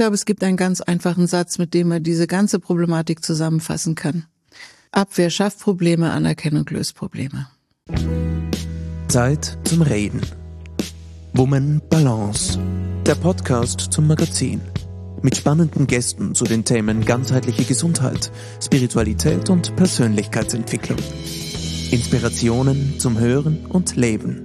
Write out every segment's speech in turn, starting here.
glaube, es gibt einen ganz einfachen Satz, mit dem man diese ganze Problematik zusammenfassen kann. Abwehr schafft Probleme, Anerkennung löst Probleme. Zeit zum Reden. Woman Balance. Der Podcast zum Magazin. Mit spannenden Gästen zu den Themen ganzheitliche Gesundheit, Spiritualität und Persönlichkeitsentwicklung. Inspirationen zum Hören und Leben.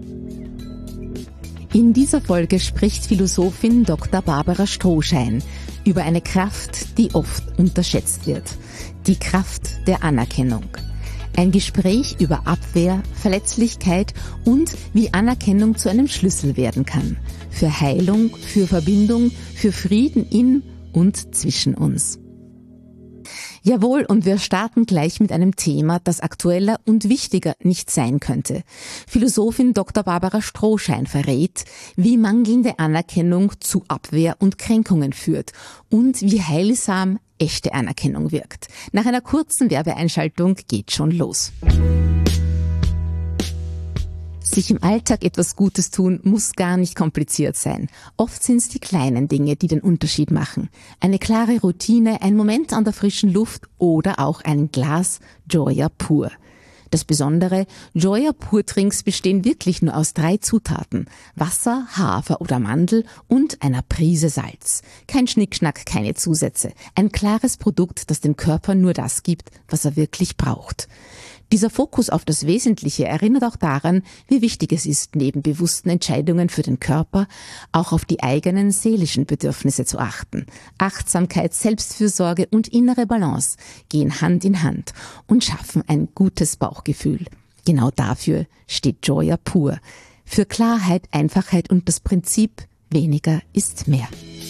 In dieser Folge spricht Philosophin Dr. Barbara Strohschein über eine Kraft, die oft unterschätzt wird. Die Kraft der Anerkennung. Ein Gespräch über Abwehr, Verletzlichkeit und wie Anerkennung zu einem Schlüssel werden kann. Für Heilung, für Verbindung, für Frieden in und zwischen uns. Jawohl, und wir starten gleich mit einem Thema, das aktueller und wichtiger nicht sein könnte. Philosophin Dr. Barbara Strohschein verrät, wie mangelnde Anerkennung zu Abwehr und Kränkungen führt und wie heilsam echte Anerkennung wirkt. Nach einer kurzen Werbeeinschaltung geht schon los. Sich im Alltag etwas Gutes tun, muss gar nicht kompliziert sein. Oft sind es die kleinen Dinge, die den Unterschied machen. Eine klare Routine, ein Moment an der frischen Luft oder auch ein Glas Joya Pur. Das Besondere, Joya Pur Trinks bestehen wirklich nur aus 3 Zutaten. Wasser, Hafer oder Mandel und einer Prise Salz. Kein Schnickschnack, keine Zusätze. Ein klares Produkt, das dem Körper nur das gibt, was er wirklich braucht. Dieser Fokus auf das Wesentliche erinnert auch daran, wie wichtig es ist, neben bewussten Entscheidungen für den Körper auch auf die eigenen seelischen Bedürfnisse zu achten. Achtsamkeit, Selbstfürsorge und innere Balance gehen Hand in Hand und schaffen ein gutes Bauchgefühl. Genau dafür steht Joya Pur. Für Klarheit, Einfachheit und das Prinzip, weniger ist mehr.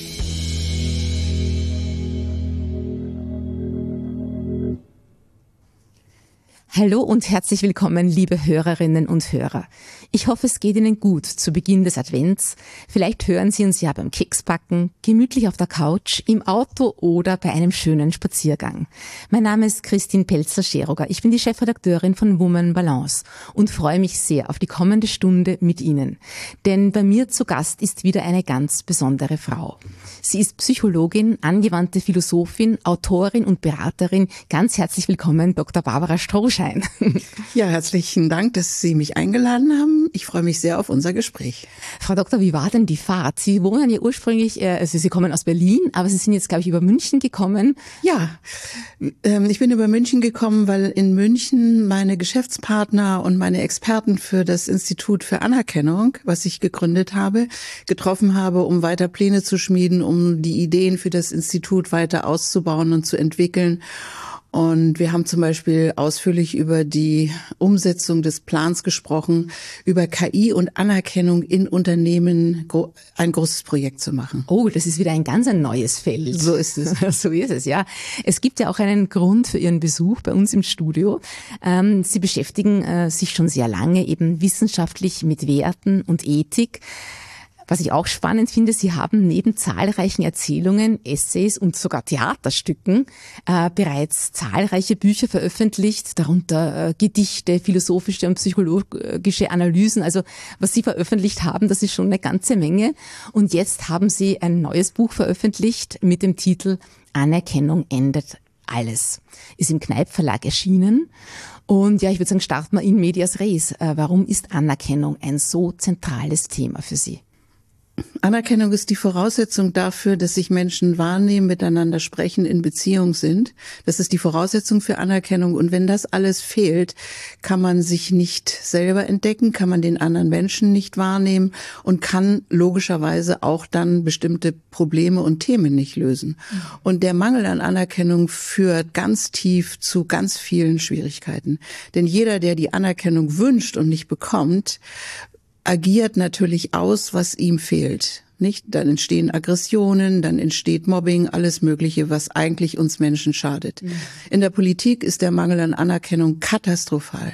Hallo und herzlich willkommen, liebe Hörerinnen und Hörer. Ich hoffe, es geht Ihnen gut zu Beginn des Advents. Vielleicht hören Sie uns ja beim Keksbacken, gemütlich auf der Couch, im Auto oder bei einem schönen Spaziergang. Mein Name ist Christine Pelzer-Scheroger. Ich bin die Chefredakteurin von Woman Balance und freue mich sehr auf die kommende Stunde mit Ihnen. Denn bei mir zu Gast ist wieder eine ganz besondere Frau. Sie ist Psychologin, angewandte Philosophin, Autorin und Beraterin. Ganz herzlich willkommen, Dr. Barbara Strohschein. Ja, herzlichen Dank, dass Sie mich eingeladen haben. Ich freue mich sehr auf unser Gespräch. Frau Doktor, wie war denn die Fahrt? Sie wohnen ja ursprünglich, also Sie kommen aus Berlin, aber Sie sind jetzt, glaube ich, über München gekommen. Ja, ich bin über München gekommen, weil in München meine Geschäftspartner und meine Experten für das Institut für Anerkennung, was ich gegründet habe, getroffen habe, um weiter Pläne zu schmieden, um die Ideen für das Institut weiter auszubauen und zu entwickeln. Und wir haben zum Beispiel ausführlich über die Umsetzung des Plans gesprochen, über KI und Anerkennung in Unternehmen ein großes Projekt zu machen. Oh, das ist wieder ein ganz neues Feld. So ist es. So ist es, ja. Es gibt ja auch einen Grund für Ihren Besuch bei uns im Studio. Sie beschäftigen sich schon sehr lange eben wissenschaftlich mit Werten und Ethik. Was ich auch spannend finde, Sie haben neben zahlreichen Erzählungen, Essays und sogar Theaterstücken bereits zahlreiche Bücher veröffentlicht, darunter Gedichte, philosophische und psychologische Analysen. Also was Sie veröffentlicht haben, das ist schon eine ganze Menge. Und jetzt haben Sie ein neues Buch veröffentlicht mit dem Titel Anerkennung ändert alles. Ist im Kneipp Verlag erschienen. Und ja, ich würde sagen, starten wir in medias res. Warum ist Anerkennung ein so zentrales Thema für Sie? Anerkennung ist die Voraussetzung dafür, dass sich Menschen wahrnehmen, miteinander sprechen, in Beziehung sind. Das ist die Voraussetzung für Anerkennung. Und wenn das alles fehlt, kann man sich nicht selber entdecken, kann man den anderen Menschen nicht wahrnehmen und kann logischerweise auch dann bestimmte Probleme und Themen nicht lösen. Und der Mangel an Anerkennung führt ganz tief zu ganz vielen Schwierigkeiten. Denn jeder, der die Anerkennung wünscht und nicht bekommt, agiert natürlich aus, was ihm fehlt. Nicht? Dann entstehen Aggressionen, dann entsteht Mobbing, alles Mögliche, was eigentlich uns Menschen schadet. In der Politik ist der Mangel an Anerkennung katastrophal.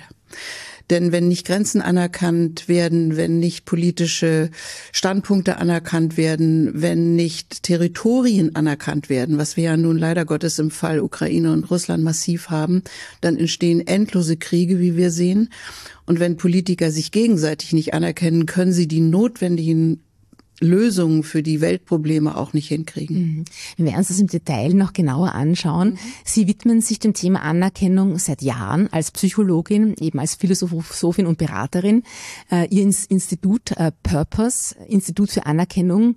Denn wenn nicht Grenzen anerkannt werden, wenn nicht politische Standpunkte anerkannt werden, wenn nicht Territorien anerkannt werden, was wir ja nun leider Gottes im Fall Ukraine und Russland massiv haben, dann entstehen endlose Kriege, wie wir sehen. Und wenn Politiker sich gegenseitig nicht anerkennen, können sie die notwendigen Lösungen für die Weltprobleme auch nicht hinkriegen. Wir werden uns das im Detail noch genauer anschauen. Sie widmen sich dem Thema Anerkennung seit Jahren als Psychologin, eben als Philosophin und Beraterin. Ihr Institut Purpose, Institut für Anerkennung,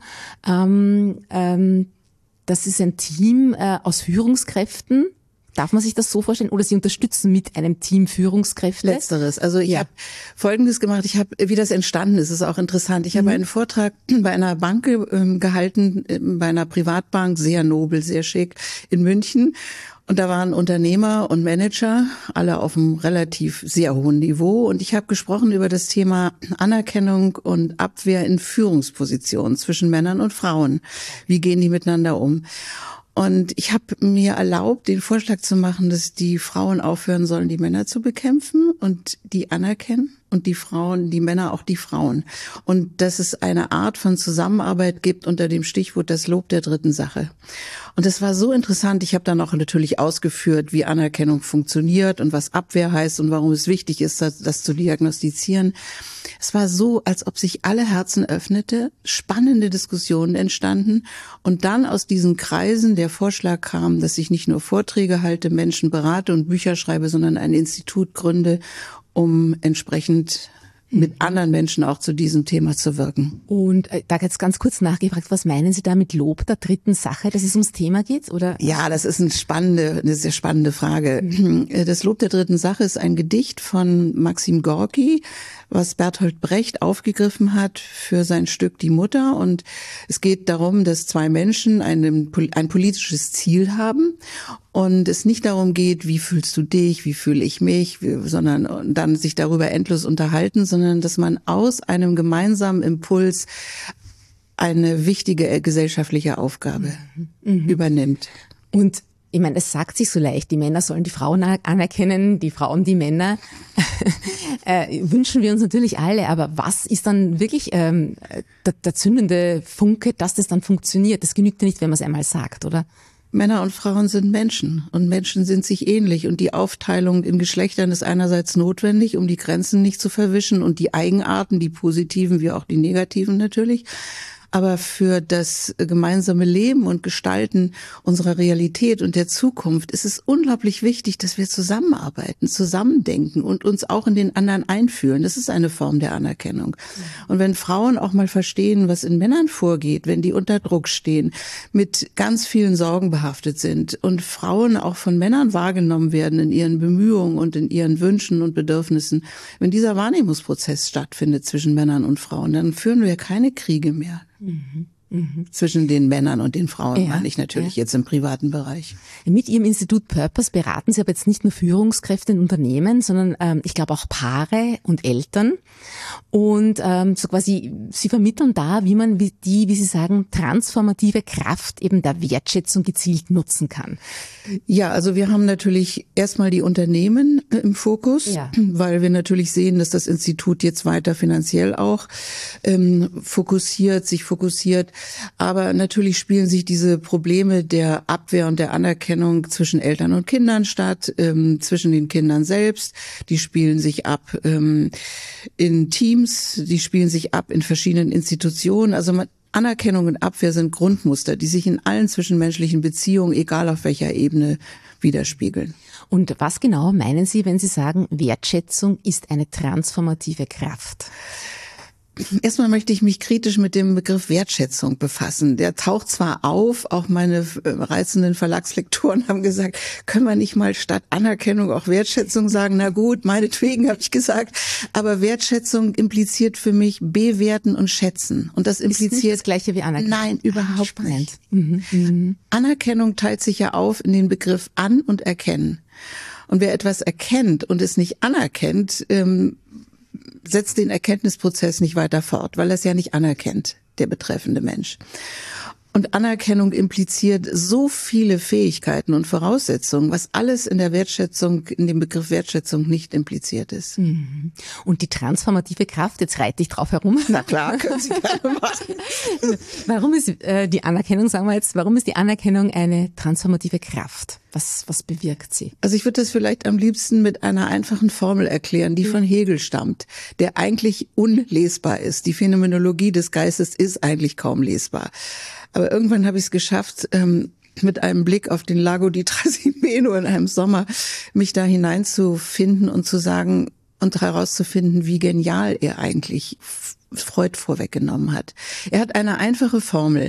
das ist ein Team aus Führungskräften. Darf man sich das so vorstellen? Oder Sie unterstützen mit einem Team Führungskräfte? Letzteres. Also ich habe Folgendes gemacht. Wie das entstanden ist auch interessant. Ich habe einen Vortrag bei einer Bank gehalten, bei einer Privatbank, sehr nobel, sehr schick, in München. Und da waren Unternehmer und Manager, alle auf einem relativ sehr hohen Niveau. Und ich habe gesprochen über das Thema Anerkennung und Abwehr in Führungspositionen zwischen Männern und Frauen. Wie gehen die miteinander um? Und ich habe mir erlaubt, den Vorschlag zu machen, dass die Frauen aufhören sollen, die Männer zu bekämpfen und die anerkennen und die Männer auch die Frauen. Und dass es eine Art von Zusammenarbeit gibt unter dem Stichwort das Lob der dritten Sache. Und das war so interessant. Ich habe dann auch natürlich ausgeführt, wie Anerkennung funktioniert und was Abwehr heißt und warum es wichtig ist, das zu diagnostizieren. Es war so, als ob sich alle Herzen öffnete, spannende Diskussionen entstanden und dann aus diesen Kreisen der Vorschlag kam, dass ich nicht nur Vorträge halte, Menschen berate und Bücher schreibe, sondern ein Institut gründe, um entsprechend mit anderen Menschen auch zu diesem Thema zu wirken. Und da jetzt ganz kurz nachgefragt, was meinen Sie da mit Lob der dritten Sache, dass es ums Thema geht, oder? Ja, das ist eine sehr spannende Frage. Das Lob der dritten Sache ist ein Gedicht von Maxim Gorki, was Bertolt Brecht aufgegriffen hat für sein Stück Die Mutter. Und es geht darum, dass zwei Menschen ein politisches Ziel haben und es nicht darum geht, wie fühlst du dich, wie fühle ich mich, sondern dann sich darüber endlos unterhalten, sondern dass man aus einem gemeinsamen Impuls eine wichtige gesellschaftliche Aufgabe übernimmt. Und ich meine, es sagt sich so leicht, die Männer sollen die Frauen anerkennen, die Frauen die Männer. Wünschen wir uns natürlich alle, aber was ist dann wirklich der zündende Funke, dass das dann funktioniert? Das genügt ja nicht, wenn man es einmal sagt, oder? Männer und Frauen sind Menschen und Menschen sind sich ähnlich und die Aufteilung in Geschlechtern ist einerseits notwendig, um die Grenzen nicht zu verwischen und die Eigenarten, die positiven wie auch die negativen natürlich. Aber für das gemeinsame Leben und Gestalten unserer Realität und der Zukunft ist es unglaublich wichtig, dass wir zusammenarbeiten, zusammendenken und uns auch in den anderen einfühlen. Das ist eine Form der Anerkennung. Und wenn Frauen auch mal verstehen, was in Männern vorgeht, wenn die unter Druck stehen, mit ganz vielen Sorgen behaftet sind und Frauen auch von Männern wahrgenommen werden in ihren Bemühungen und in ihren Wünschen und Bedürfnissen, wenn dieser Wahrnehmungsprozess stattfindet zwischen Männern und Frauen, dann führen wir keine Kriege mehr. Zwischen den Männern und den Frauen, meine ich natürlich jetzt im privaten Bereich. Mit Ihrem Institut Purpose beraten Sie aber jetzt nicht nur Führungskräfte in Unternehmen, sondern ich glaube auch Paare und Eltern. Und so quasi, Sie vermitteln da, wie man wie Sie sagen, transformative Kraft eben der Wertschätzung gezielt nutzen kann. Ja, also wir haben natürlich erstmal die Unternehmen im Fokus, weil wir natürlich sehen, dass das Institut jetzt weiter finanziell auch sich fokussiert. Aber natürlich spielen sich diese Probleme der Abwehr und der Anerkennung zwischen Eltern und Kindern statt, zwischen den Kindern selbst. Die spielen sich ab in Teams, die spielen sich ab in verschiedenen Institutionen. Also Anerkennung und Abwehr sind Grundmuster, die sich in allen zwischenmenschlichen Beziehungen, egal auf welcher Ebene, widerspiegeln. Und was genau meinen Sie, wenn Sie sagen, Wertschätzung ist eine transformative Kraft? Erstmal möchte ich mich kritisch mit dem Begriff Wertschätzung befassen. Der taucht zwar auf, auch meine reizenden Verlagslektoren haben gesagt, können wir nicht mal statt Anerkennung auch Wertschätzung sagen? Na gut, meinetwegen habe ich gesagt. Aber Wertschätzung impliziert für mich bewerten und schätzen. Und das impliziert... Ist nicht das Gleiche wie Anerkennung? Nein, überhaupt nicht. Anerkennung teilt sich ja auf in den Begriff an und erkennen. Und wer etwas erkennt und es nicht anerkennt, setzt den Erkenntnisprozess nicht weiter fort, weil er es ja nicht anerkennt, der betreffende Mensch. Und Anerkennung impliziert so viele Fähigkeiten und Voraussetzungen, was alles in der Wertschätzung, in dem Begriff Wertschätzung nicht impliziert ist. Und die transformative Kraft, jetzt reite ich drauf herum. Na klar, können Sie gerne machen. Warum ist die Anerkennung, sagen wir jetzt, warum ist die Anerkennung eine transformative Kraft? Was bewirkt sie? Also ich würde das vielleicht am liebsten mit einer einfachen Formel erklären, die von Hegel stammt, der eigentlich unlesbar ist. Die Phänomenologie des Geistes ist eigentlich kaum lesbar. Aber irgendwann habe ich es geschafft, mit einem Blick auf den Lago di Trasimeno in einem Sommer, mich da hineinzufinden und zu sagen und herauszufinden, wie genial er eigentlich Freud vorweggenommen hat. Er hat eine einfache Formel,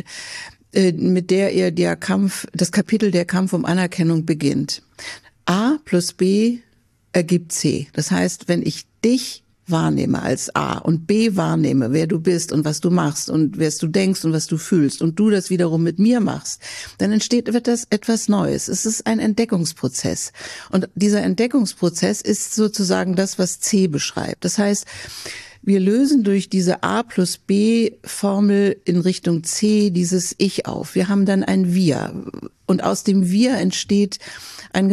mit der er das Kapitel der Kampf um Anerkennung beginnt. A plus B ergibt C. Das heißt, wenn ich dich wahrnehme als A und B wahrnehme, wer du bist und was du machst und was du denkst und was du fühlst und du das wiederum mit mir machst, dann wird das etwas Neues. Es ist ein Entdeckungsprozess. Und dieser Entdeckungsprozess ist sozusagen das, was C beschreibt. Das heißt, wir lösen durch diese A plus B Formel in Richtung C dieses Ich auf. Wir haben dann ein Wir. Und aus dem Wir entsteht ein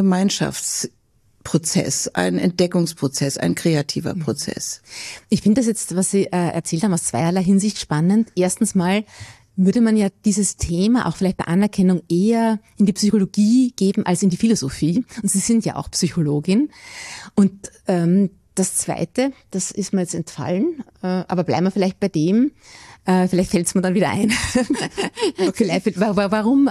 Gemeinschaftsprozess, ein Entdeckungsprozess, ein kreativer Prozess. Ich finde das jetzt, was Sie erzählt haben, aus zweierlei Hinsicht spannend. Erstens mal würde man ja dieses Thema auch vielleicht bei Anerkennung eher in die Psychologie geben als in die Philosophie. Und Sie sind ja auch Psychologin. Und das Zweite, das ist mir jetzt entfallen, aber bleiben wir vielleicht bei dem. Vielleicht fällt es mir dann wieder ein. Okay. Warum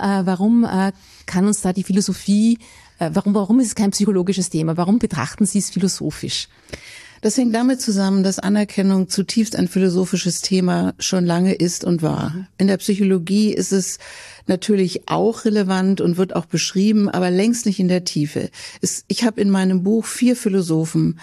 kann uns da die Philosophie, warum ist es kein psychologisches Thema? Warum betrachten Sie es philosophisch? Das hängt damit zusammen, dass Anerkennung zutiefst ein philosophisches Thema schon lange ist und war. In der Psychologie ist es natürlich auch relevant und wird auch beschrieben, aber längst nicht in der Tiefe. Ich habe in meinem Buch 4 Philosophen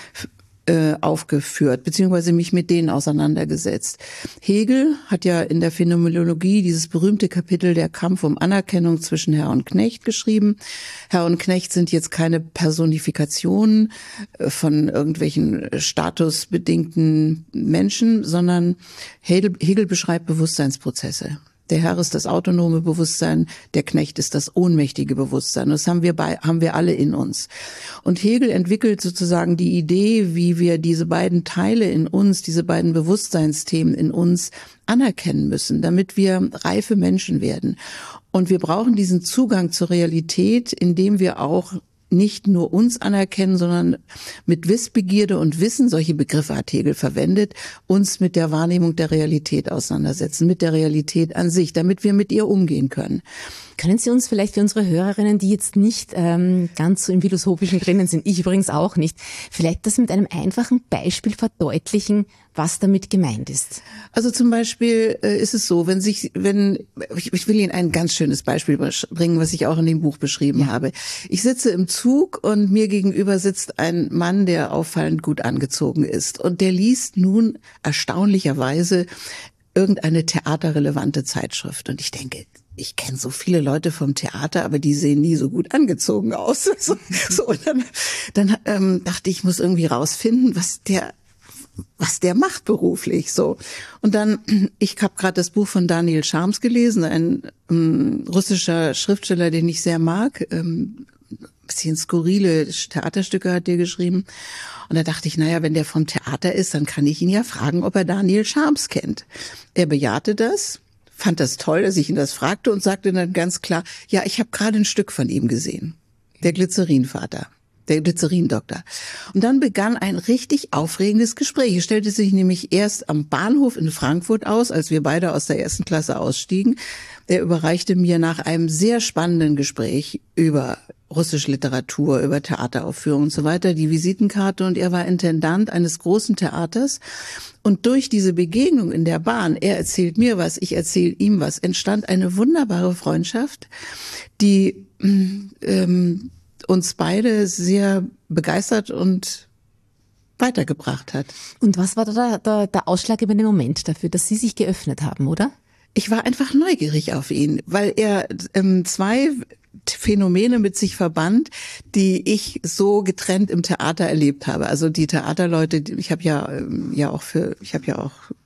aufgeführt, beziehungsweise mich mit denen auseinandergesetzt. Hegel hat ja in der Phänomenologie dieses berühmte Kapitel der Kampf um Anerkennung zwischen Herr und Knecht geschrieben. Herr und Knecht sind jetzt keine Personifikationen von irgendwelchen statusbedingten Menschen, sondern Hegel beschreibt Bewusstseinsprozesse. Der Herr ist das autonome Bewusstsein, der Knecht ist das ohnmächtige Bewusstsein. Das haben wir alle in uns. Und Hegel entwickelt sozusagen die Idee, wie wir diese beiden Teile in uns, diese beiden Bewusstseinsthemen in uns anerkennen müssen, damit wir reife Menschen werden. Und wir brauchen diesen Zugang zur Realität, indem wir auch nicht nur uns anerkennen, sondern mit Wissbegierde und Wissen, solche Begriffe hat Hegel verwendet, uns mit der Wahrnehmung der Realität auseinandersetzen, mit der Realität an sich, damit wir mit ihr umgehen können. Können Sie uns vielleicht für unsere Hörerinnen, die jetzt nicht ganz so im Philosophischen drinnen sind, ich übrigens auch nicht, vielleicht das mit einem einfachen Beispiel verdeutlichen, was damit gemeint ist? Also zum Beispiel ist es so, ich will Ihnen ein ganz schönes Beispiel bringen, was ich auch in dem Buch beschrieben habe. Ich sitze im Zug und mir gegenüber sitzt ein Mann, der auffallend gut angezogen ist. Und der liest nun erstaunlicherweise irgendeine theaterrelevante Zeitschrift. Und ich denke, ich kenne so viele Leute vom Theater, aber die sehen nie so gut angezogen aus. Und dann dachte ich, muss irgendwie rausfinden, was der macht beruflich, so. Und dann, ich habe gerade das Buch von Daniel Charms gelesen, ein russischer Schriftsteller, den ich sehr mag, bisschen skurrile Theaterstücke hat der geschrieben. Und da dachte ich, naja, wenn der vom Theater ist, dann kann ich ihn ja fragen, ob er Daniel Charms kennt. Er bejahte das, fand das toll, dass ich ihn das fragte und sagte dann ganz klar, ja, ich habe gerade ein Stück von ihm gesehen. Der Glycerinvater. Der Glycerindoktor. Und dann begann ein richtig aufregendes Gespräch. Es stellte sich nämlich erst am Bahnhof in Frankfurt aus, als wir beide aus der 1. Klasse ausstiegen. Er überreichte mir nach einem sehr spannenden Gespräch über russische Literatur, über Theateraufführungen und so weiter die Visitenkarte, und er war Intendant eines großen Theaters. Und durch diese Begegnung in der Bahn, er erzählt mir was, ich erzähle ihm was, entstand eine wunderbare Freundschaft, die uns beide sehr begeistert und weitergebracht hat. Und was war da der ausschlaggebende Moment dafür, dass Sie sich geöffnet haben, oder? Ich war einfach neugierig auf ihn, weil er 2 Phänomene mit sich verband, die ich so getrennt im Theater erlebt habe. Also die Theaterleute, ich habe ja auch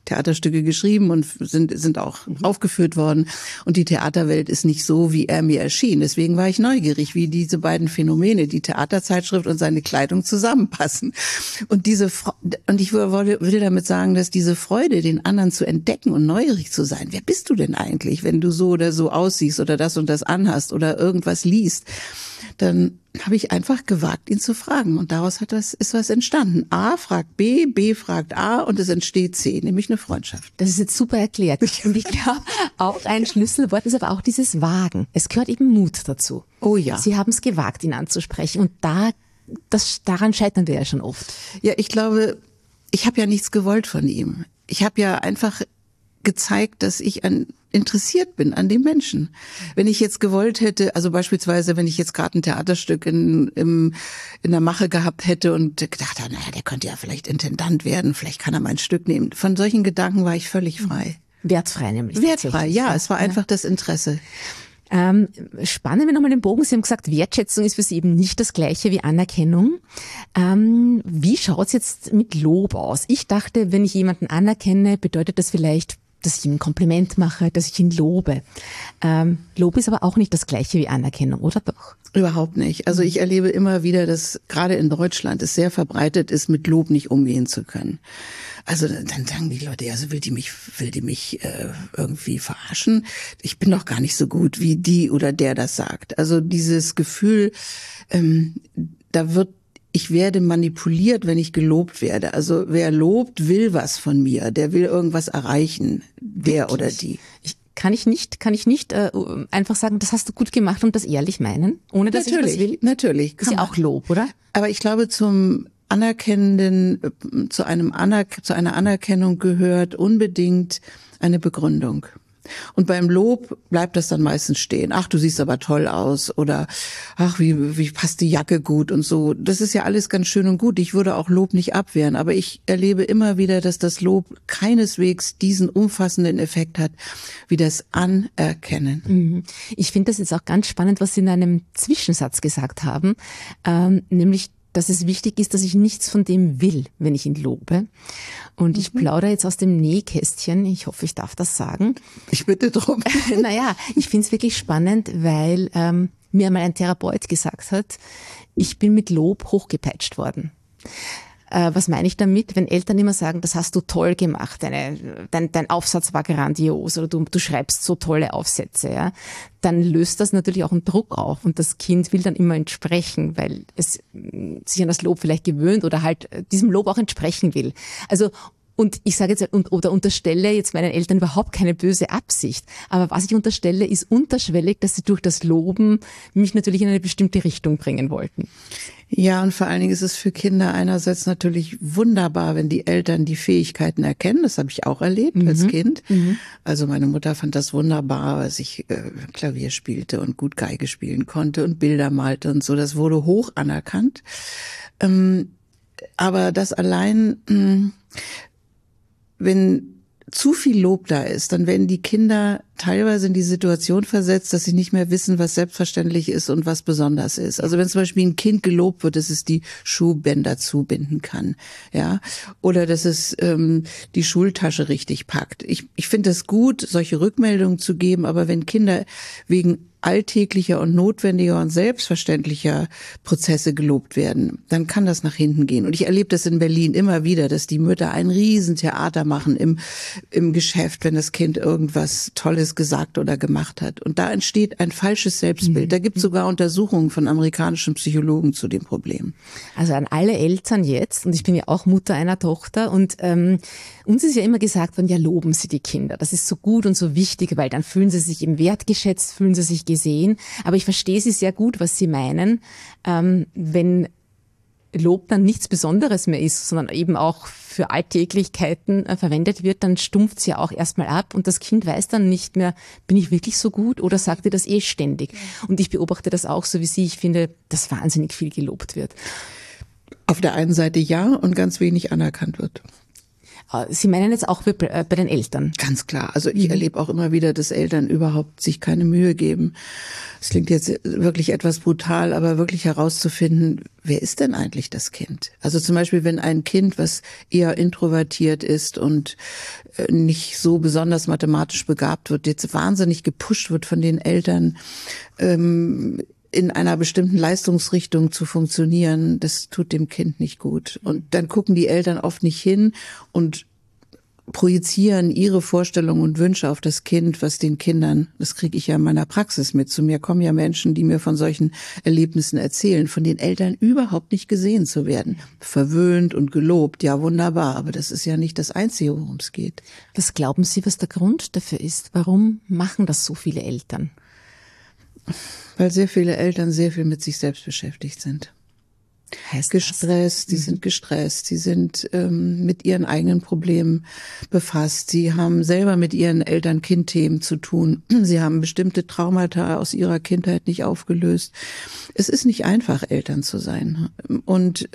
Theaterstücke geschrieben und sind auch aufgeführt worden. Und die Theaterwelt ist nicht so, wie er mir erschien. Deswegen war ich neugierig, wie diese beiden Phänomene, die Theaterzeitschrift und seine Kleidung, zusammenpassen. Und ich will damit sagen, dass diese Freude, den anderen zu entdecken und neugierig zu sein. Wer bist du denn eigentlich, wenn du so oder so aussiehst oder das und das anhast oder irgendwas liest? Dann habe ich einfach gewagt, ihn zu fragen. Und daraus ist was entstanden. A fragt B, B fragt A und es entsteht C, nämlich eine Freundschaft. Das ist jetzt super erklärt. Und ich glaube, auch ein Schlüsselwort ist aber auch dieses Wagen. Es gehört eben Mut dazu. Oh ja. Sie haben es gewagt, ihn anzusprechen. Und daran scheitern wir ja schon oft. Ja, ich glaube, ich habe ja nichts gewollt von ihm. Ich habe ja einfach gezeigt, dass ich interessiert bin an dem Menschen. Wenn ich jetzt gewollt hätte, also beispielsweise, wenn ich jetzt gerade ein Theaterstück in der Mache gehabt hätte und gedacht habe, naja, der könnte ja vielleicht Intendant werden, vielleicht kann er mein Stück nehmen. Von solchen Gedanken war ich völlig frei. Wertfrei nämlich. Wertfrei, ja, es war einfach das Interesse. Spannen wir nochmal den Bogen. Sie haben gesagt, Wertschätzung ist für Sie eben nicht das Gleiche wie Anerkennung. Wie schaut's jetzt mit Lob aus? Ich dachte, wenn ich jemanden anerkenne, bedeutet das vielleicht, dass ich ihm ein Kompliment mache, dass ich ihn lobe. Lob ist aber auch nicht das Gleiche wie Anerkennung, oder doch? Überhaupt nicht. Also ich erlebe immer wieder, dass gerade in Deutschland es sehr verbreitet ist, mit Lob nicht umgehen zu können. Also dann sagen die Leute, also will die mich irgendwie verarschen? Ich bin doch gar nicht so gut, wie die oder der das sagt. Also dieses Gefühl, ich werde manipuliert, wenn ich gelobt werde. Also wer lobt, will was von mir. Der will irgendwas erreichen, der oder die. Kann ich nicht einfach sagen, das hast du gut gemacht und das ehrlich meinen, ohne dass ich was will? Natürlich. Ist ja auch Lob, oder? Aber ich glaube, zu einer Anerkennung gehört unbedingt eine Begründung. Und beim Lob bleibt das dann meistens stehen. Ach, du siehst aber toll aus oder ach, wie passt die Jacke gut und so. Das ist ja alles ganz schön und gut. Ich würde auch Lob nicht abwehren, aber ich erlebe immer wieder, dass das Lob keineswegs diesen umfassenden Effekt hat wie das Anerkennen. Ich finde das jetzt auch ganz spannend, was Sie in einem Zwischensatz gesagt haben, nämlich dass es wichtig ist, dass ich nichts von dem will, wenn ich ihn lobe. Und ich plaudere jetzt aus dem Nähkästchen. Ich hoffe, ich darf das sagen. Ich bitte drum. Naja, ich finde es wirklich spannend, weil mir einmal ein Therapeut gesagt hat, ich bin mit Lob hochgepeitscht worden. Was meine ich damit? Wenn Eltern immer sagen, das hast du toll gemacht, dein Aufsatz war grandios oder du schreibst so tolle Aufsätze, ja, dann löst das natürlich auch einen Druck auf und das Kind will dann immer entsprechen, weil es sich an das Lob vielleicht gewöhnt oder halt diesem Lob auch entsprechen will. Also und ich sage jetzt oder unterstelle jetzt meinen Eltern überhaupt keine böse Absicht. Aber was ich unterstelle, ist unterschwellig, dass sie durch das Loben mich natürlich in eine bestimmte Richtung bringen wollten. Ja, und vor allen Dingen ist es für Kinder einerseits natürlich wunderbar, wenn die Eltern die Fähigkeiten erkennen. Das habe ich auch erlebt als Kind. Also meine Mutter fand das wunderbar, als ich Klavier spielte und gut Geige spielen konnte und Bilder malte und so. Das wurde hoch anerkannt. Aber das allein, wenn zu viel Lob da ist, dann werden die Kinder teilweise in die Situation versetzt, dass sie nicht mehr wissen, was selbstverständlich ist und was besonders ist. Also wenn zum Beispiel ein Kind gelobt wird, dass es die Schuhbänder zubinden kann, ja, oder dass es die Schultasche richtig packt. Ich finde es gut, solche Rückmeldungen zu geben, aber wenn Kinder wegen alltäglicher und notwendiger und selbstverständlicher Prozesse gelobt werden, dann kann das nach hinten gehen. Und ich erlebe das in Berlin immer wieder, dass die Mütter ein Riesentheater machen im Geschäft, wenn das Kind irgendwas Tolles gesagt oder gemacht hat. Und da entsteht ein falsches Selbstbild. Da gibt es sogar Untersuchungen von amerikanischen Psychologen zu dem Problem. Also an alle Eltern jetzt, und ich bin ja auch Mutter einer Tochter, und uns ist ja immer gesagt worden, ja, loben Sie die Kinder. Das ist so gut und so wichtig, weil dann fühlen sie sich eben wertgeschätzt, fühlen sie sich gesehen. Aber ich verstehe Sie sehr gut, was Sie meinen, wenn Lob dann nichts Besonderes mehr ist, sondern eben auch für Alltäglichkeiten verwendet wird, dann stumpft es ja auch erstmal ab und das Kind weiß dann nicht mehr, bin ich wirklich so gut oder sagt ihr das ständig? Und ich beobachte das auch so wie Sie. Ich finde, dass wahnsinnig viel gelobt wird. Auf der einen Seite ja und ganz wenig anerkannt wird. Sie meinen jetzt auch bei den Eltern? Ganz klar. Also ich erlebe auch immer wieder, dass Eltern überhaupt sich keine Mühe geben. Es klingt jetzt wirklich etwas brutal, aber wirklich herauszufinden, wer ist denn eigentlich das Kind? Also zum Beispiel, wenn ein Kind, was eher introvertiert ist und nicht so besonders mathematisch begabt wird, jetzt wahnsinnig gepusht wird von den Eltern, in einer bestimmten Leistungsrichtung zu funktionieren, das tut dem Kind nicht gut. Und dann gucken die Eltern oft nicht hin und projizieren ihre Vorstellungen und Wünsche auf das Kind, was den Kindern, das kriege ich ja in meiner Praxis mit, zu mir kommen ja Menschen, die mir von solchen Erlebnissen erzählen, von den Eltern überhaupt nicht gesehen zu werden. Verwöhnt und gelobt, ja wunderbar, aber das ist ja nicht das Einzige, worum es geht. Was glauben Sie, was der Grund dafür ist? Warum machen das so viele Eltern? Weil sehr viele Eltern sehr viel mit sich selbst beschäftigt sind. Gestresst, die sind gestresst, sie sind mit ihren eigenen Problemen befasst, sie haben selber mit ihren Eltern-Kind-Themen zu tun, sie haben bestimmte Traumata aus ihrer Kindheit nicht aufgelöst. Es ist nicht einfach, Eltern zu sein. Und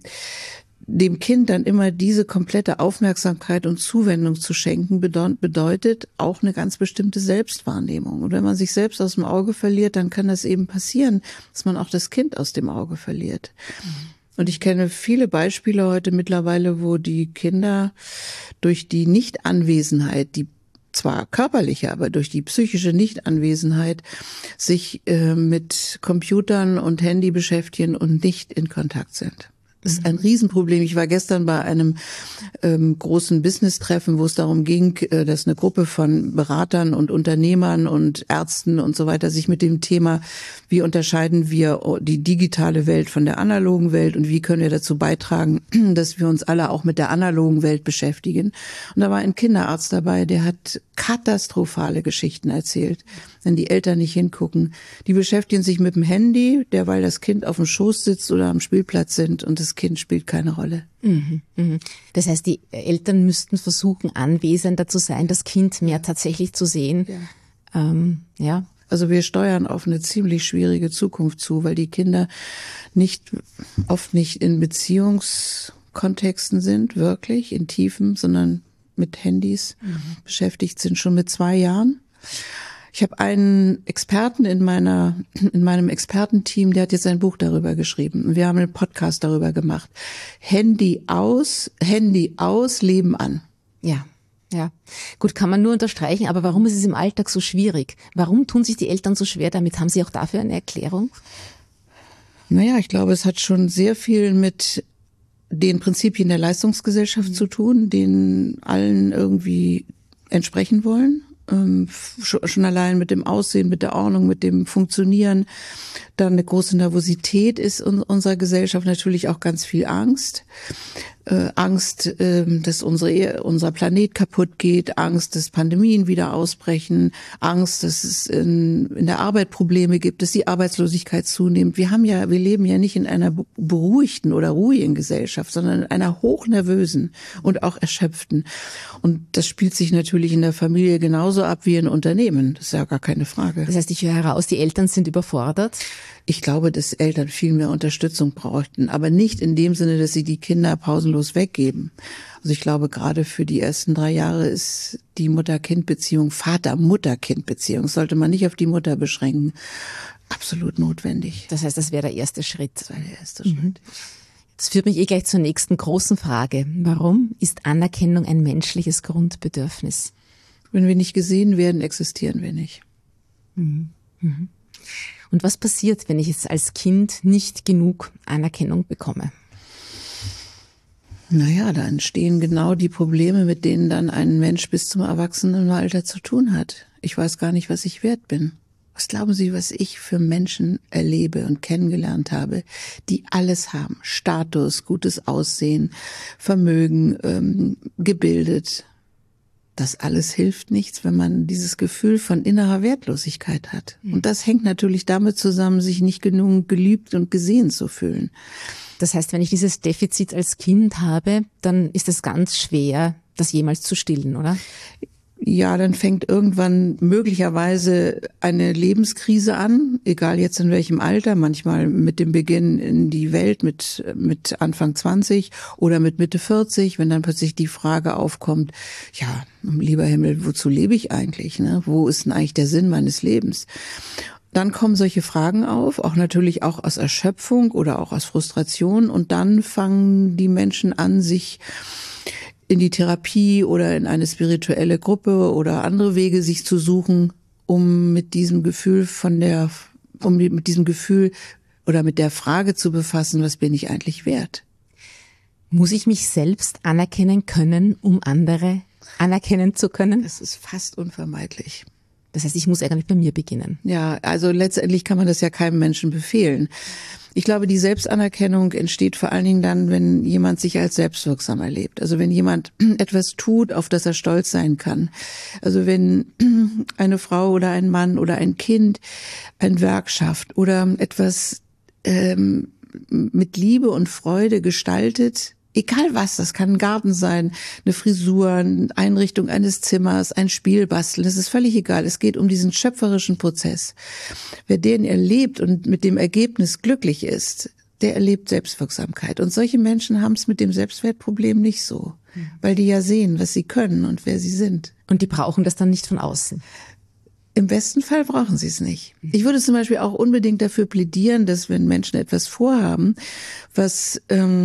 dem Kind dann immer diese komplette Aufmerksamkeit und Zuwendung zu schenken, bedeutet auch eine ganz bestimmte Selbstwahrnehmung. Und wenn man sich selbst aus dem Auge verliert, dann kann das eben passieren, dass man auch das Kind aus dem Auge verliert. Und ich kenne viele Beispiele heute mittlerweile, wo die Kinder durch die Nichtanwesenheit, die zwar körperliche, aber durch die psychische Nichtanwesenheit sich mit Computern und Handy beschäftigen und nicht in Kontakt sind. Das ist ein Riesenproblem. Ich war gestern bei einem großen Business-Treffen, wo es darum ging, dass eine Gruppe von Beratern und Unternehmern und Ärzten und so weiter sich mit dem Thema, wie unterscheiden wir die digitale Welt von der analogen Welt und wie können wir dazu beitragen, dass wir uns alle auch mit der analogen Welt beschäftigen. Und da war ein Kinderarzt dabei, der hat katastrophale Geschichten erzählt, wenn die Eltern nicht hingucken. Die beschäftigen sich mit dem Handy, derweil das Kind auf dem Schoß sitzt oder am Spielplatz sind und das Kind spielt keine Rolle. Das heißt, die Eltern müssten versuchen, anwesender zu sein, das Kind mehr tatsächlich zu sehen. Ja. Also wir steuern auf eine ziemlich schwierige Zukunft zu, weil die Kinder oft nicht in Beziehungskontexten sind, wirklich in Tiefen, sondern mit Handys beschäftigt sind, schon mit 2 Jahren. Ich habe einen Experten in meinem Expertenteam, der hat jetzt ein Buch darüber geschrieben. Und wir haben einen Podcast darüber gemacht. Handy aus, Leben an. Ja. Gut, kann man nur unterstreichen, aber warum ist es im Alltag so schwierig? Warum tun sich die Eltern so schwer damit? Haben Sie auch dafür eine Erklärung? Naja, ich glaube, es hat schon sehr viel mit den Prinzipien der Leistungsgesellschaft zu tun, denen allen irgendwie entsprechen wollen. Schon allein mit dem Aussehen, mit der Ordnung, mit dem Funktionieren. Dann eine große Nervosität ist in unserer Gesellschaft, natürlich auch ganz viel Angst. Angst, dass unser Planet kaputt geht, Angst, dass Pandemien wieder ausbrechen, Angst, dass es in der Arbeit Probleme gibt, dass die Arbeitslosigkeit zunimmt. Wir leben ja nicht in einer beruhigten oder ruhigen Gesellschaft, sondern in einer hochnervösen und auch erschöpften. Und das spielt sich natürlich in der Familie genauso ab wie in Unternehmen. Das ist ja gar keine Frage. Das heißt, ich höre heraus, die Eltern sind überfordert? Ich glaube, dass Eltern viel mehr Unterstützung brauchten, aber nicht in dem Sinne, dass sie die Kinder pausenlos weggeben. Also ich glaube, gerade für die ersten 3 Jahre ist die Mutter-Kind-Beziehung, Vater-Mutter-Kind-Beziehung, sollte man nicht auf die Mutter beschränken, absolut notwendig. Das heißt, das wäre der erste Schritt. Das wäre der erste Schritt. Das führt mich gleich zur nächsten großen Frage. Warum ist Anerkennung ein menschliches Grundbedürfnis? Wenn wir nicht gesehen werden, existieren wir nicht. Und was passiert, wenn ich jetzt als Kind nicht genug Anerkennung bekomme? Naja, da entstehen genau die Probleme, mit denen dann ein Mensch bis zum Erwachsenenalter zu tun hat. Ich weiß gar nicht, was ich wert bin. Was glauben Sie, was ich für Menschen erlebe und kennengelernt habe, die alles haben? Status, gutes Aussehen, Vermögen, gebildet. Das alles hilft nichts, wenn man dieses Gefühl von innerer Wertlosigkeit hat. Und das hängt natürlich damit zusammen, sich nicht genug geliebt und gesehen zu fühlen. Das heißt, wenn ich dieses Defizit als Kind habe, dann ist es ganz schwer, das jemals zu stillen, oder? Ja, dann fängt irgendwann möglicherweise eine Lebenskrise an, egal jetzt in welchem Alter, manchmal mit dem Beginn in die Welt mit Anfang 20 oder mit Mitte 40, wenn dann plötzlich die Frage aufkommt, ja, lieber Himmel, wozu lebe ich eigentlich, ne? Wo ist denn eigentlich der Sinn meines Lebens? Dann kommen solche Fragen auf, auch natürlich auch aus Erschöpfung oder auch aus Frustration, und dann fangen die Menschen an, sich in die Therapie oder in eine spirituelle Gruppe oder andere Wege sich zu suchen, um mit diesem Gefühl mit diesem Gefühl oder mit der Frage zu befassen, was bin ich eigentlich wert? Muss ich mich selbst anerkennen können, um andere anerkennen zu können? Das ist fast unvermeidlich. Das heißt, ich muss eigentlich bei mir beginnen. Ja, also letztendlich kann man das ja keinem Menschen befehlen. Ich glaube, die Selbstanerkennung entsteht vor allen Dingen dann, wenn jemand sich als selbstwirksam erlebt. Also wenn jemand etwas tut, auf das er stolz sein kann. Also wenn eine Frau oder ein Mann oder ein Kind ein Werk schafft oder etwas mit Liebe und Freude gestaltet, egal was, das kann ein Garten sein, eine Frisur, eine Einrichtung eines Zimmers, ein Spiel basteln, das ist völlig egal. Es geht um diesen schöpferischen Prozess. Wer den erlebt und mit dem Ergebnis glücklich ist, der erlebt Selbstwirksamkeit. Und solche Menschen haben es mit dem Selbstwertproblem nicht so, weil die ja sehen, was sie können und wer sie sind. Und die brauchen das dann nicht von außen. Im besten Fall brauchen sie es nicht. Ich würde zum Beispiel auch unbedingt dafür plädieren, dass wenn Menschen etwas vorhaben, was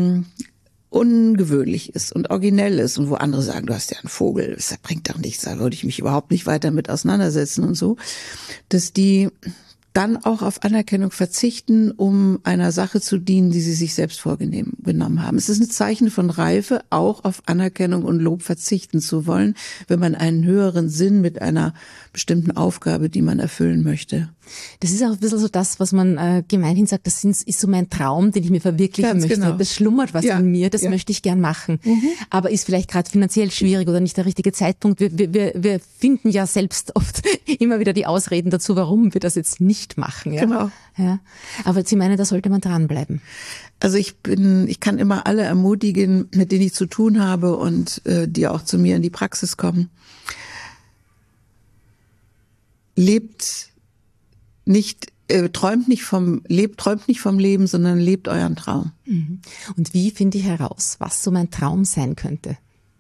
ungewöhnlich ist und originell ist und wo andere sagen, du hast ja einen Vogel, das bringt doch nichts, da würde ich mich überhaupt nicht weiter mit auseinandersetzen und so, dass die dann auch auf Anerkennung verzichten, um einer Sache zu dienen, die sie sich selbst vorgenommen haben. Es ist ein Zeichen von Reife, auch auf Anerkennung und Lob verzichten zu wollen, wenn man einen höheren Sinn mit einer bestimmten Aufgabe, die man erfüllen möchte. Das ist auch ein bisschen so das, was man gemeinhin sagt, das ist so mein Traum, den ich mir verwirklichen Ganz möchte. genau. Das schlummert was in mir, das möchte ich gern machen. Aber ist vielleicht gerade finanziell schwierig oder nicht der richtige Zeitpunkt. Wir finden ja selbst oft immer wieder die Ausreden dazu, warum wir das jetzt nicht machen. Ja? Genau. Ja. Aber Sie meinen, da sollte man dranbleiben. Also ich kann immer alle ermutigen, mit denen ich zu tun habe und die auch zu mir in die Praxis kommen. Träumt nicht vom Leben, sondern lebt euren Traum. Und wie finde ich heraus, was so mein Traum sein könnte?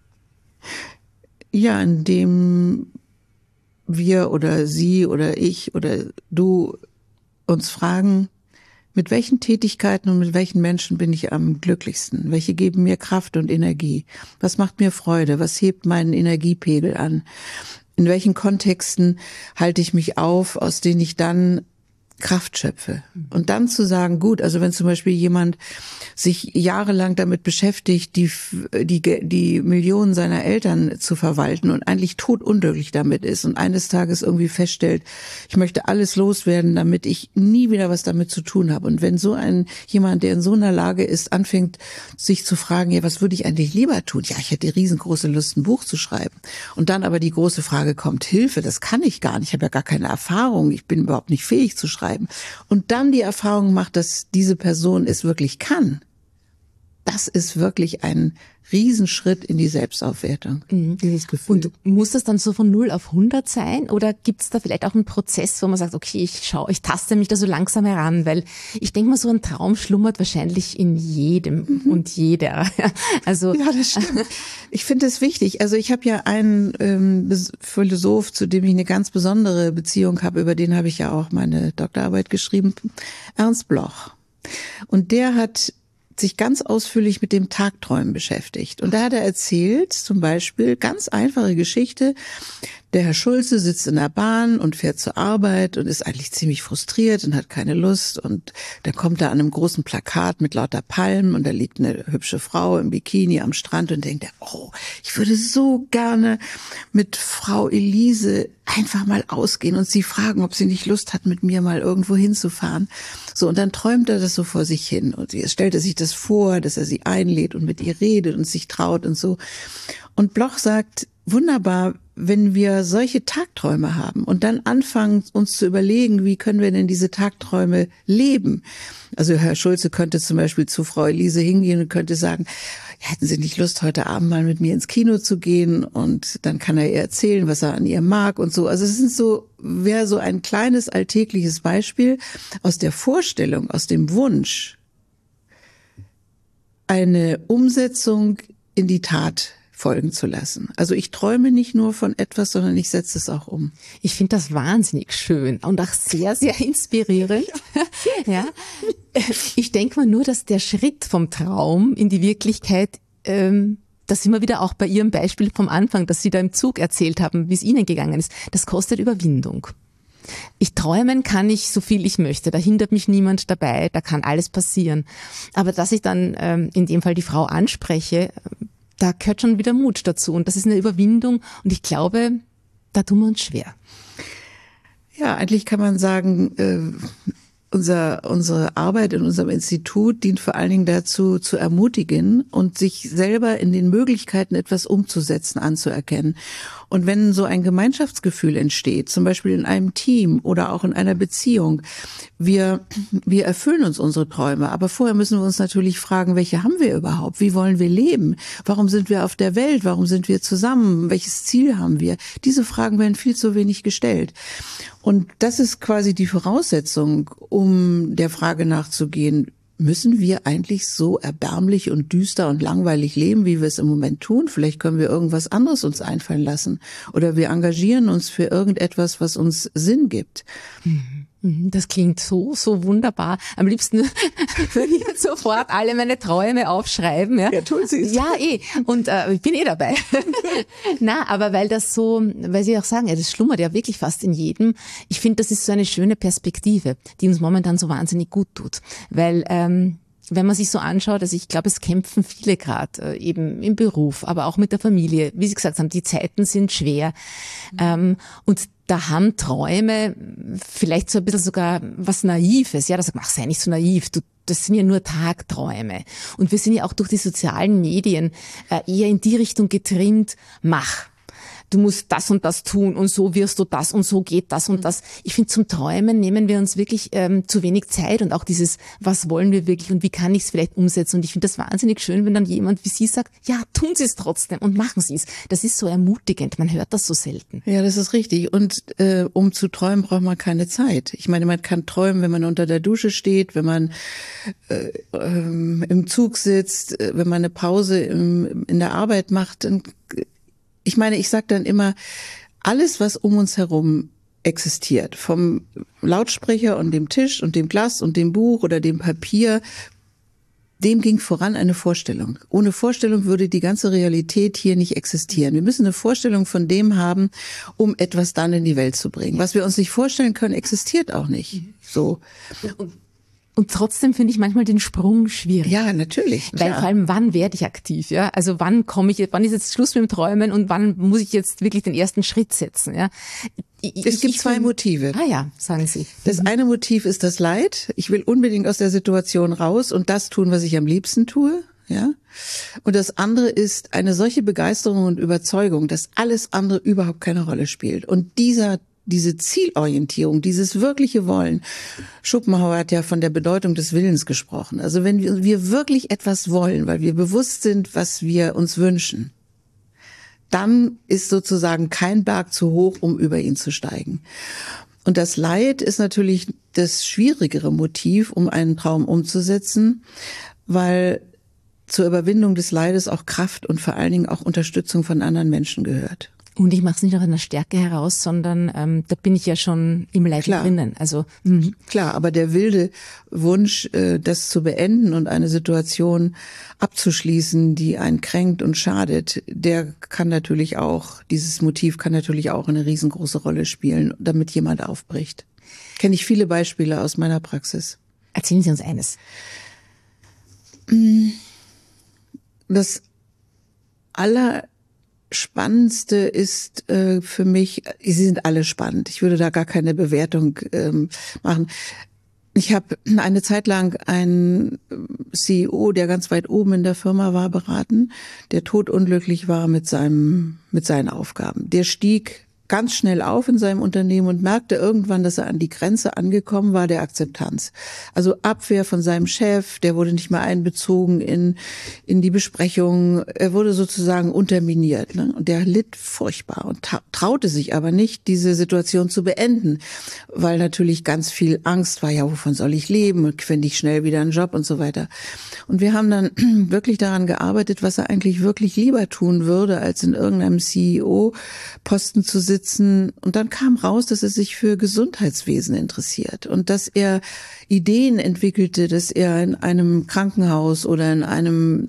Ja, indem wir oder Sie oder ich oder du uns fragen, mit welchen Tätigkeiten und mit welchen Menschen bin ich am glücklichsten? Welche geben mir Kraft und Energie? Was macht mir Freude? Was hebt meinen Energiepegel an? In welchen Kontexten halte ich mich auf, aus denen ich dann Kraft schöpfe? Und dann zu sagen, gut, also wenn zum Beispiel jemand sich jahrelang damit beschäftigt, die Millionen seiner Eltern zu verwalten und eigentlich todunglücklich damit ist und eines Tages irgendwie feststellt, ich möchte alles loswerden, damit ich nie wieder was damit zu tun habe. Und wenn jemand, der in so einer Lage ist, anfängt, sich zu fragen, ja, was würde ich eigentlich lieber tun? Ja, ich hätte riesengroße Lust, ein Buch zu schreiben. Und dann aber die große Frage kommt, Hilfe, das kann ich gar nicht. Ich habe ja gar keine Erfahrung. Ich bin überhaupt nicht fähig zu schreiben. Und dann die Erfahrung macht, dass diese Person es wirklich kann. Das ist wirklich ein Riesenschritt in die Selbstaufwertung, dieses Gefühl. Und muss das dann so von 0 auf 100 sein? Oder gibt es da vielleicht auch einen Prozess, wo man sagt, okay, ich taste mich da so langsam heran? Weil ich denke mal, so ein Traum schlummert wahrscheinlich in jedem und jeder. Also ja, das stimmt. Ich finde es wichtig. Also ich habe ja einen Philosoph, zu dem ich eine ganz besondere Beziehung habe, über den habe ich ja auch meine Doktorarbeit geschrieben, Ernst Bloch. Und der hat sich ganz ausführlich mit dem Tagträumen beschäftigt. Und da hat er erzählt, zum Beispiel, ganz einfache Geschichte, der Herr Schulze sitzt in der Bahn und fährt zur Arbeit und ist eigentlich ziemlich frustriert und hat keine Lust. Und dann kommt er an einem großen Plakat mit lauter Palmen und da liegt eine hübsche Frau im Bikini am Strand und denkt er, oh, ich würde so gerne mit Frau Elise einfach mal ausgehen und sie fragen, ob sie nicht Lust hat, mit mir mal irgendwo hinzufahren. So, und dann träumt er das so vor sich hin und jetzt stellt er sich das vor, dass er sie einlädt und mit ihr redet und sich traut und so. Und Bloch sagt, wunderbar, wenn wir solche Tagträume haben und dann anfangen, uns zu überlegen, wie können wir denn diese Tagträume leben? Also Herr Schulze könnte zum Beispiel zu Frau Elise hingehen und könnte sagen, hätten Sie nicht Lust, heute Abend mal mit mir ins Kino zu gehen? Und dann kann er ihr erzählen, was er an ihr mag und so. Also es sind wäre so ein kleines alltägliches Beispiel aus der Vorstellung, aus dem Wunsch, eine Umsetzung in die Tat folgen zu lassen. Also ich träume nicht nur von etwas, sondern ich setze es auch um. Ich finde das wahnsinnig schön und auch sehr, sehr inspirierend. Ja. Ich denke mal nur, dass der Schritt vom Traum in die Wirklichkeit, das sind wir wieder auch bei Ihrem Beispiel vom Anfang, dass Sie da im Zug erzählt haben, wie es Ihnen gegangen ist, das kostet Überwindung. Träumen kann ich so viel ich möchte, da hindert mich niemand dabei, da kann alles passieren. Aber dass ich dann in dem Fall die Frau anspreche, da gehört schon wieder Mut dazu und das ist eine Überwindung und ich glaube, da tun wir uns schwer. Ja, eigentlich kann man sagen, unsere Arbeit in unserem Institut dient vor allen Dingen dazu, zu ermutigen und sich selber in den Möglichkeiten, etwas umzusetzen, anzuerkennen. Und wenn so ein Gemeinschaftsgefühl entsteht, zum Beispiel in einem Team oder auch in einer Beziehung, wir erfüllen uns unsere Träume, aber vorher müssen wir uns natürlich fragen, welche haben wir überhaupt? Wie wollen wir leben? Warum sind wir auf der Welt? Warum sind wir zusammen? Welches Ziel haben wir? Diese Fragen werden viel zu wenig gestellt. Und das ist quasi die Voraussetzung, um der Frage nachzugehen, müssen wir eigentlich so erbärmlich und düster und langweilig leben, wie wir es im Moment tun? Vielleicht können wir irgendwas anderes uns einfallen lassen. Oder wir engagieren uns für irgendetwas, was uns Sinn gibt. Das klingt so wunderbar. Am liebsten würde ich jetzt sofort alle meine Träume aufschreiben. Ja, tun Sie es. Ja, Und ich bin dabei. Aber weil Sie auch sagen, das schlummert ja wirklich fast in jedem. Ich finde, das ist so eine schöne Perspektive, die uns momentan so wahnsinnig gut tut. Weil wenn man sich so anschaut, also ich glaube, es kämpfen viele gerade eben im Beruf, aber auch mit der Familie. Wie Sie gesagt haben, die Zeiten sind schwer. Und da haben Träume vielleicht so ein bisschen sogar was Naives. Ja, da sagt man, sei nicht so naiv, das sind ja nur Tagträume. Und wir sind ja auch durch die sozialen Medien eher in die Richtung getrimmt, mach. Du musst das und das tun und so wirst du das und so geht das und das. Ich finde, zum Träumen nehmen wir uns wirklich zu wenig Zeit und auch dieses, was wollen wir wirklich und wie kann ich es vielleicht umsetzen. Und ich finde das wahnsinnig schön, wenn dann jemand wie Sie sagt, ja, tun Sie es trotzdem und machen Sie es. Das ist so ermutigend, man hört das so selten. Ja, das ist richtig. Und um zu träumen, braucht man keine Zeit. Ich meine, man kann träumen, wenn man unter der Dusche steht, wenn man im Zug sitzt, wenn man eine Pause in der Arbeit macht. Ich meine, ich sage dann immer, alles, was um uns herum existiert, vom Lautsprecher und dem Tisch und dem Glas und dem Buch oder dem Papier, dem ging voran eine Vorstellung. Ohne Vorstellung würde die ganze Realität hier nicht existieren. Wir müssen eine Vorstellung von dem haben, um etwas dann in die Welt zu bringen. Was wir uns nicht vorstellen können, existiert auch nicht. So. Und trotzdem finde ich manchmal den Sprung schwierig. Ja, natürlich. Weil vor allem, wann werde ich aktiv? Ja, also wann ist jetzt Schluss mit dem Träumen und wann muss ich jetzt wirklich den ersten Schritt setzen? Ja, es gibt zwei Motive. Ah ja, sagen Sie. Das eine Motiv ist das Leid. Ich will unbedingt aus der Situation raus und das tun, was ich am liebsten tue. Ja. Und das andere ist eine solche Begeisterung und Überzeugung, dass alles andere überhaupt keine Rolle spielt. Und diese Zielorientierung, dieses wirkliche Wollen. Schopenhauer hat ja von der Bedeutung des Willens gesprochen. Also wenn wir wirklich etwas wollen, weil wir bewusst sind, was wir uns wünschen, dann ist sozusagen kein Berg zu hoch, um über ihn zu steigen. Und das Leid ist natürlich das schwierigere Motiv, um einen Traum umzusetzen, weil zur Überwindung des Leides auch Kraft und vor allen Dingen auch Unterstützung von anderen Menschen gehört. Und ich mache es nicht aus einer Stärke heraus, sondern da bin ich ja schon im Leid drinnen. Also klar, aber der wilde Wunsch, das zu beenden und eine Situation abzuschließen, die einen kränkt und schadet, dieses Motiv kann natürlich auch eine riesengroße Rolle spielen, damit jemand aufbricht. Kenne ich viele Beispiele aus meiner Praxis. Erzählen Sie uns eines. Das Spannendste ist für mich, sie sind alle spannend. Ich würde da gar keine Bewertung machen. Ich habe eine Zeit lang einen CEO, der ganz weit oben in der Firma war, beraten, der todunglücklich war mit seinen Aufgaben. Der stieg ganz schnell auf in seinem Unternehmen und merkte irgendwann, dass er an die Grenze angekommen war der Akzeptanz. Also Abwehr von seinem Chef, der wurde nicht mehr einbezogen in die Besprechungen. Er wurde sozusagen unterminiert, ne? Und der litt furchtbar und traute sich aber nicht, diese Situation zu beenden, weil natürlich ganz viel Angst war, ja, wovon soll ich leben und finde ich schnell wieder einen Job und so weiter. Und wir haben dann wirklich daran gearbeitet, was er eigentlich wirklich lieber tun würde, als in irgendeinem CEO-Posten zu sitzen. Und dann kam raus, dass er sich für Gesundheitswesen interessiert und dass er Ideen entwickelte, dass er in einem Krankenhaus oder in einem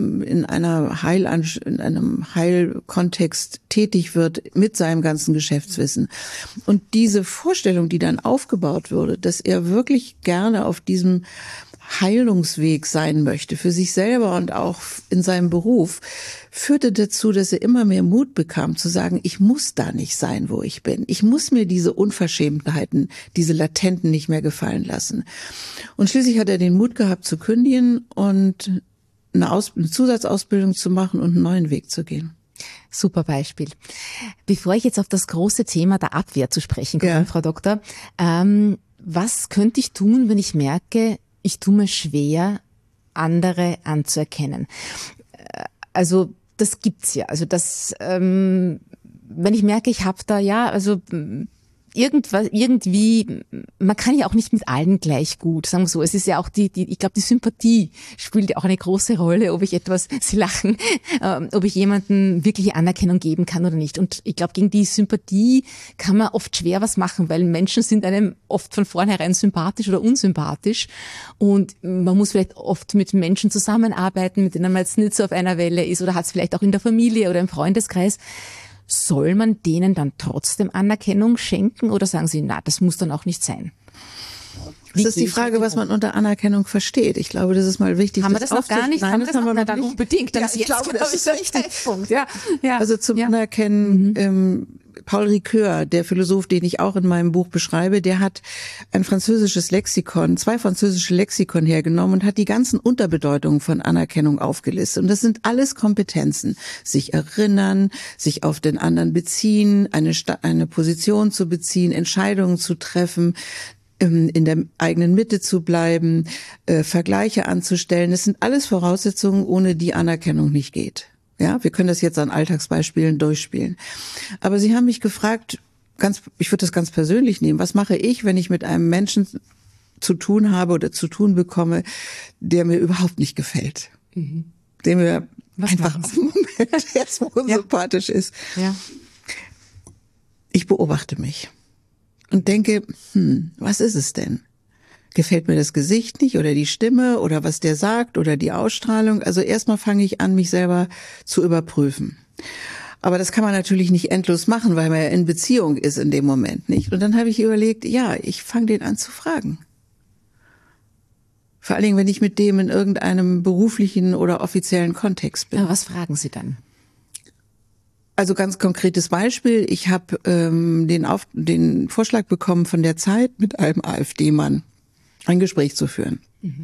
Heilkontext tätig wird mit seinem ganzen Geschäftswissen. Und diese Vorstellung, die dann aufgebaut wurde, dass er wirklich gerne auf diesem Heilungsweg sein möchte, für sich selber und auch in seinem Beruf, führte dazu, dass er immer mehr Mut bekam, zu sagen, ich muss da nicht sein, wo ich bin. Ich muss mir diese Unverschämtheiten, diese Latenten nicht mehr gefallen lassen. Und schließlich hat er den Mut gehabt, zu kündigen und eine Zusatzausbildung zu machen und einen neuen Weg zu gehen. Super Beispiel. Bevor ich jetzt auf das große Thema der Abwehr zu sprechen komme, Frau Doktor, was könnte ich tun, wenn ich merke, ich tue mir schwer, andere anzuerkennen? Also das gibt's ja. Also das, wenn ich merke, ich habe da irgendwie, man kann ja auch nicht mit allen gleich gut, sagen wir so. Es ist ja auch ich glaube, die Sympathie spielt ja auch eine große Rolle, ob ich Sie lachen, ob ich jemandem wirkliche Anerkennung geben kann oder nicht. Und ich glaube, gegen die Sympathie kann man oft schwer was machen, weil Menschen sind einem oft von vornherein sympathisch oder unsympathisch. Und man muss vielleicht oft mit Menschen zusammenarbeiten, mit denen man jetzt nicht so auf einer Welle ist oder hat es vielleicht auch in der Familie oder im Freundeskreis. Soll man denen dann trotzdem Anerkennung schenken oder sagen Sie, na, das muss dann auch nicht sein? Das ist die Frage, was man unter Anerkennung versteht. Ich glaube, das ist mal wichtig. Haben wir das noch gar nicht? Nein, das haben wir noch nicht. Unbedingt. Ja, ich glaube, das ist richtig. Ja. Also zum Anerkennen, Paul Ricoeur, der Philosoph, den ich auch in meinem Buch beschreibe, der hat ein französisches Lexikon, 2 französische Lexikon hergenommen und hat die ganzen Unterbedeutungen von Anerkennung aufgelistet. Und das sind alles Kompetenzen. Sich erinnern, sich auf den anderen beziehen, eine Position zu beziehen, Entscheidungen zu treffen, in der eigenen Mitte zu bleiben, Vergleiche anzustellen. Das sind alles Voraussetzungen, ohne die Anerkennung nicht geht. Ja, wir können das jetzt an Alltagsbeispielen durchspielen. Aber Sie haben mich gefragt, ich würde das ganz persönlich nehmen, was mache ich, wenn ich mit einem Menschen zu tun habe oder zu tun bekomme, der mir überhaupt nicht gefällt? Der mir einfach auf den Moment erstmal unsympathisch ist. Ja. Ich beobachte mich und denke, was ist es denn? Gefällt mir das Gesicht nicht oder die Stimme oder was der sagt oder die Ausstrahlung? Also erstmal fange ich an, mich selber zu überprüfen. Aber das kann man natürlich nicht endlos machen, weil man ja in Beziehung ist in dem Moment, nicht? Und dann habe ich überlegt, ich fange den an zu fragen. Vor allen Dingen, wenn ich mit dem in irgendeinem beruflichen oder offiziellen Kontext bin. Ja, was fragen Sie dann? Also ganz konkretes Beispiel. Ich habe den Vorschlag bekommen von der Zeit, mit einem AfD-Mann ein Gespräch zu führen.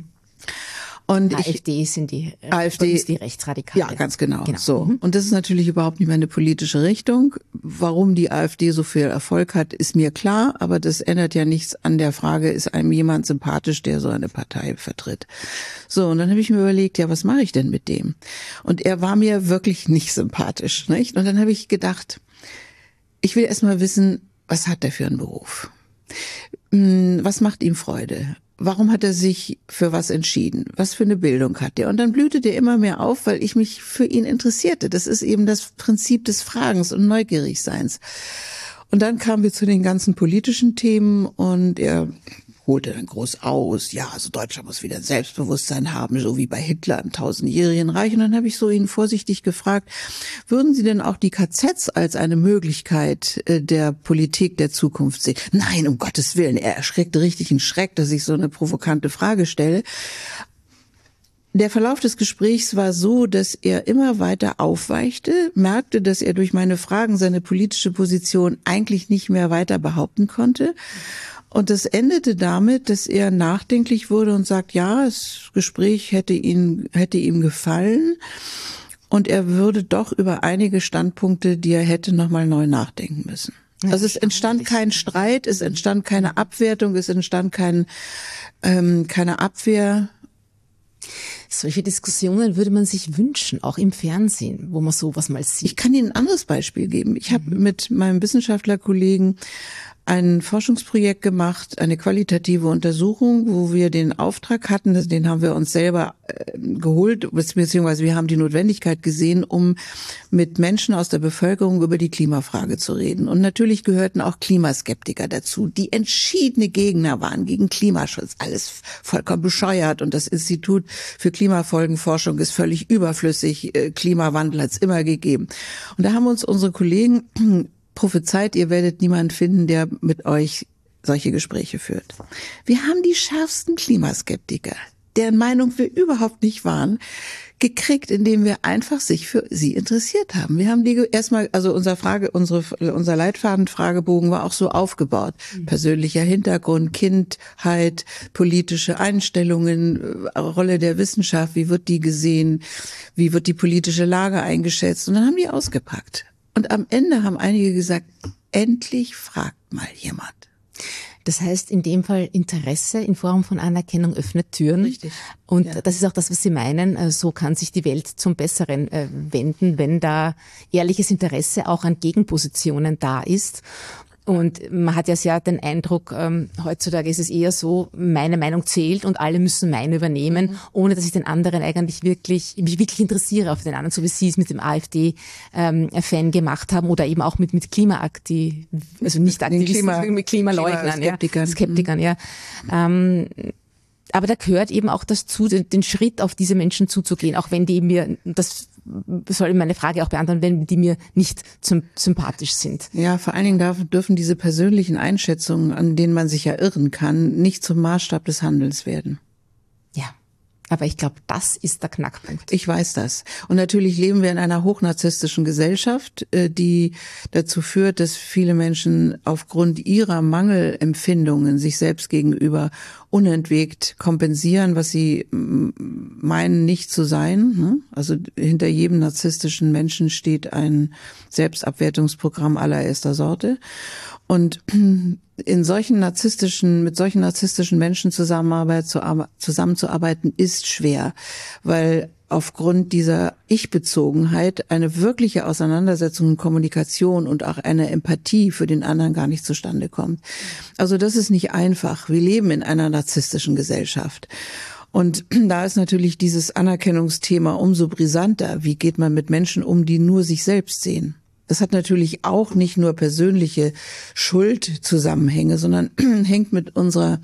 Und AfD sind die Rechtsradikale. Ja, ganz genau. So. Und das ist natürlich überhaupt nicht meine politische Richtung. Warum die AfD so viel Erfolg hat, ist mir klar, aber das ändert ja nichts an der Frage, ist einem jemand sympathisch, der so eine Partei vertritt. So, und dann habe ich mir überlegt, was mache ich denn mit dem? Und er war mir wirklich nicht sympathisch, nicht? Und dann habe ich gedacht, ich will erst mal wissen, was hat er für einen Beruf? Was macht ihm Freude? Warum hat er sich für was entschieden? Was für eine Bildung hat er? Und dann blühte der immer mehr auf, weil ich mich für ihn interessierte. Das ist eben das Prinzip des Fragens und Neugierigseins. Und dann kamen wir zu den ganzen politischen Themen und er holte dann groß aus. Ja, also Deutschland muss wieder ein Selbstbewusstsein haben, so wie bei Hitler im Tausendjährigen Reich. Und dann habe ich so ihn vorsichtig gefragt, würden Sie denn auch die KZs als eine Möglichkeit der Politik der Zukunft sehen? Nein, um Gottes Willen. Er erschreckte richtig einen Schreck, dass ich so eine provokante Frage stelle. Der Verlauf des Gesprächs war so, dass er immer weiter aufweichte, merkte, dass er durch meine Fragen seine politische Position eigentlich nicht mehr weiter behaupten konnte. Und das endete damit, dass er nachdenklich wurde und sagt, ja, das Gespräch hätte ihm gefallen und er würde doch über einige Standpunkte, die er hätte, nochmal neu nachdenken müssen. Also es entstand kein Streit, es entstand keine Abwertung, es entstand keine Abwehr. Solche Diskussionen würde man sich wünschen, auch im Fernsehen, wo man sowas mal sieht. Ich kann Ihnen ein anderes Beispiel geben. Ich habe mit meinem Wissenschaftlerkollegen ein Forschungsprojekt gemacht, eine qualitative Untersuchung, wo wir den Auftrag hatten, den haben wir uns selber geholt, beziehungsweise wir haben die Notwendigkeit gesehen, um mit Menschen aus der Bevölkerung über die Klimafrage zu reden. Und natürlich gehörten auch Klimaskeptiker dazu, die entschiedene Gegner waren gegen Klimaschutz. Alles vollkommen bescheuert und das Institut für Klimafolgenforschung ist völlig überflüssig. Klimawandel hat es immer gegeben. Und da haben uns unsere Kollegen prophezeit, ihr werdet niemanden finden, der mit euch solche Gespräche führt. Wir haben die schärfsten Klimaskeptiker, deren Meinung wir überhaupt nicht waren, gekriegt, indem wir einfach sich für sie interessiert haben. Wir haben die erstmal, also unser Leitfaden-Fragebogen war auch so aufgebaut. Persönlicher Hintergrund, Kindheit, politische Einstellungen, Rolle der Wissenschaft, wie wird die gesehen, wie wird die politische Lage eingeschätzt, und dann haben die ausgepackt. Und am Ende haben einige gesagt, endlich fragt mal jemand. Das heißt, in dem Fall Interesse in Form von Anerkennung öffnet Türen. Richtig. Und das ist auch das, was Sie meinen. So kann sich die Welt zum Besseren wenden, wenn da ehrliches Interesse auch an Gegenpositionen da ist. Und man hat ja sehr den Eindruck, heutzutage ist es eher so, meine Meinung zählt und alle müssen meine übernehmen, ohne dass ich den anderen mich wirklich interessiere auf den anderen, so wie Sie es mit dem AfD-Fan gemacht haben oder eben auch mit mit Klimaleugnern, Skeptikern, ja. Aber da gehört eben auch dazu, den Schritt auf diese Menschen zuzugehen, auch wenn die mir, das soll meine Frage auch beantworten, wenn die mir nicht sympathisch sind. Ja, vor allen Dingen dürfen diese persönlichen Einschätzungen, an denen man sich ja irren kann, nicht zum Maßstab des Handelns werden. Ja. Aber ich glaube, das ist der Knackpunkt. Ich weiß das. Und natürlich leben wir in einer hochnarzisstischen Gesellschaft, die dazu führt, dass viele Menschen aufgrund ihrer Mangelempfindungen sich selbst gegenüber unentwegt kompensieren, was sie meinen nicht zu sein. Also hinter jedem narzisstischen Menschen steht ein Selbstabwertungsprogramm allererster Sorte. Und mit solchen narzisstischen Menschen zusammenzuarbeiten ist schwer, weil aufgrund dieser Ich-Bezogenheit eine wirkliche Auseinandersetzung und Kommunikation und auch eine Empathie für den anderen gar nicht zustande kommt. Also das ist nicht einfach. Wir leben in einer narzisstischen Gesellschaft. Und da ist natürlich dieses Anerkennungsthema umso brisanter. Wie geht man mit Menschen um, die nur sich selbst sehen? Das hat natürlich auch nicht nur persönliche Schuldzusammenhänge, sondern hängt mit unserer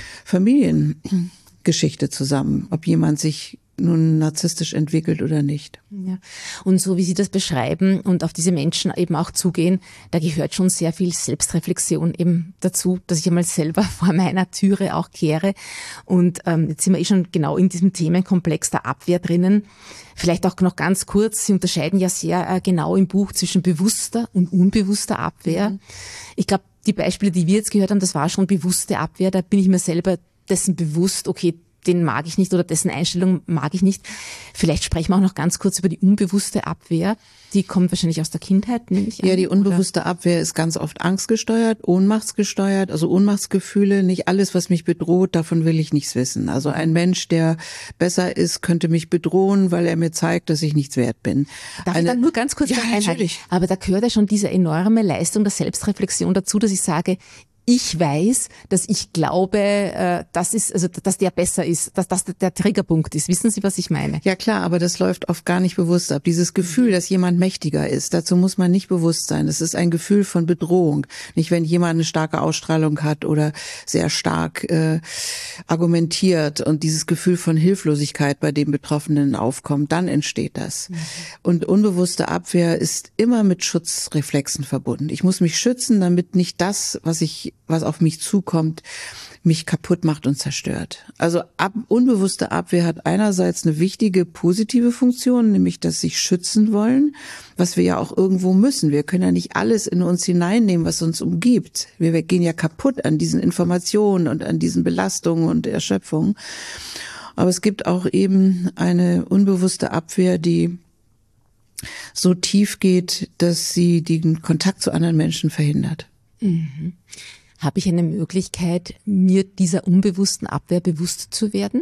Familiengeschichte zusammen, ob jemand sich nun narzisstisch entwickelt oder nicht. Ja. Und so wie Sie das beschreiben und auf diese Menschen eben auch zugehen, da gehört schon sehr viel Selbstreflexion eben dazu, dass ich einmal selber vor meiner Türe auch kehre. Und jetzt sind wir schon genau in diesem Themenkomplex der Abwehr drinnen. Vielleicht auch noch ganz kurz, Sie unterscheiden ja sehr genau im Buch zwischen bewusster und unbewusster Abwehr. Ich glaube, die Beispiele, die wir jetzt gehört haben, das war schon bewusste Abwehr. Da bin ich mir selber dessen bewusst, okay, den mag ich nicht oder dessen Einstellung mag ich nicht. Vielleicht sprechen wir auch noch ganz kurz über die unbewusste Abwehr. Die kommt wahrscheinlich aus der Kindheit, nehme ich an. Ja, die unbewusste Abwehr ist ganz oft angstgesteuert, ohnmachtsgesteuert, also Ohnmachtsgefühle. Nicht alles, was mich bedroht, davon will ich nichts wissen. Also ein Mensch, der besser ist, könnte mich bedrohen, weil er mir zeigt, dass ich nichts wert bin. Darf ich dann nur ganz kurz einhalten? Aber da gehört ja schon diese enorme Leistung der Selbstreflexion dazu, dass ich sage, ich weiß, dass ich glaube, dass der besser ist, dass das der Triggerpunkt ist. Wissen Sie, was ich meine? Ja klar, aber das läuft oft gar nicht bewusst ab. Dieses Gefühl, dass jemand mächtiger ist, dazu muss man nicht bewusst sein. Es ist ein Gefühl von Bedrohung. Nicht, wenn jemand eine starke Ausstrahlung hat oder sehr stark argumentiert und dieses Gefühl von Hilflosigkeit bei dem Betroffenen aufkommt, dann entsteht das. Und unbewusste Abwehr ist immer mit Schutzreflexen verbunden. Ich muss mich schützen, damit nicht das, was ich was auf mich zukommt, mich kaputt macht und zerstört. Also unbewusste Abwehr hat einerseits eine wichtige positive Funktion, nämlich dass sich schützen wollen, was wir ja auch irgendwo müssen. Wir können ja nicht alles in uns hineinnehmen, was uns umgibt. Wir gehen ja kaputt an diesen Informationen und an diesen Belastungen und Erschöpfungen. Aber es gibt auch eben eine unbewusste Abwehr, die so tief geht, dass sie den Kontakt zu anderen Menschen verhindert. Mhm. Habe ich eine Möglichkeit, mir dieser unbewussten Abwehr bewusst zu werden?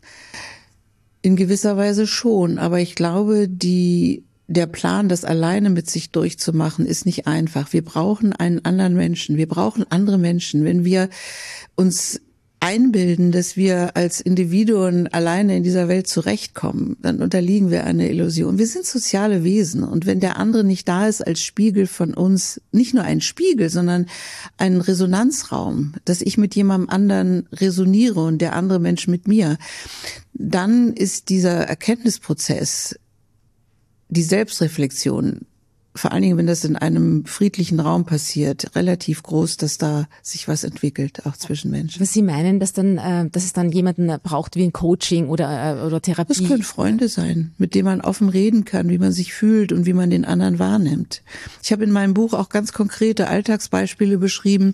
In gewisser Weise schon, aber ich glaube, der Plan, das alleine mit sich durchzumachen, ist nicht einfach. Wir brauchen einen anderen Menschen, wir brauchen andere Menschen. Wenn wir uns einbilden, dass wir als Individuen alleine in dieser Welt zurechtkommen, dann unterliegen wir einer Illusion. Wir sind soziale Wesen und wenn der andere nicht da ist als Spiegel von uns, nicht nur ein Spiegel, sondern ein Resonanzraum, dass ich mit jemandem anderen resoniere und der andere Mensch mit mir, dann ist dieser Erkenntnisprozess, die Selbstreflexion, vor allen Dingen, wenn das in einem friedlichen Raum passiert, relativ groß, dass da sich was entwickelt, auch zwischen Menschen. Was Sie meinen, dass es dann jemanden braucht wie ein Coaching oder Therapie? Das können Freunde sein, mit denen man offen reden kann, wie man sich fühlt und wie man den anderen wahrnimmt. Ich habe in meinem Buch auch ganz konkrete Alltagsbeispiele beschrieben,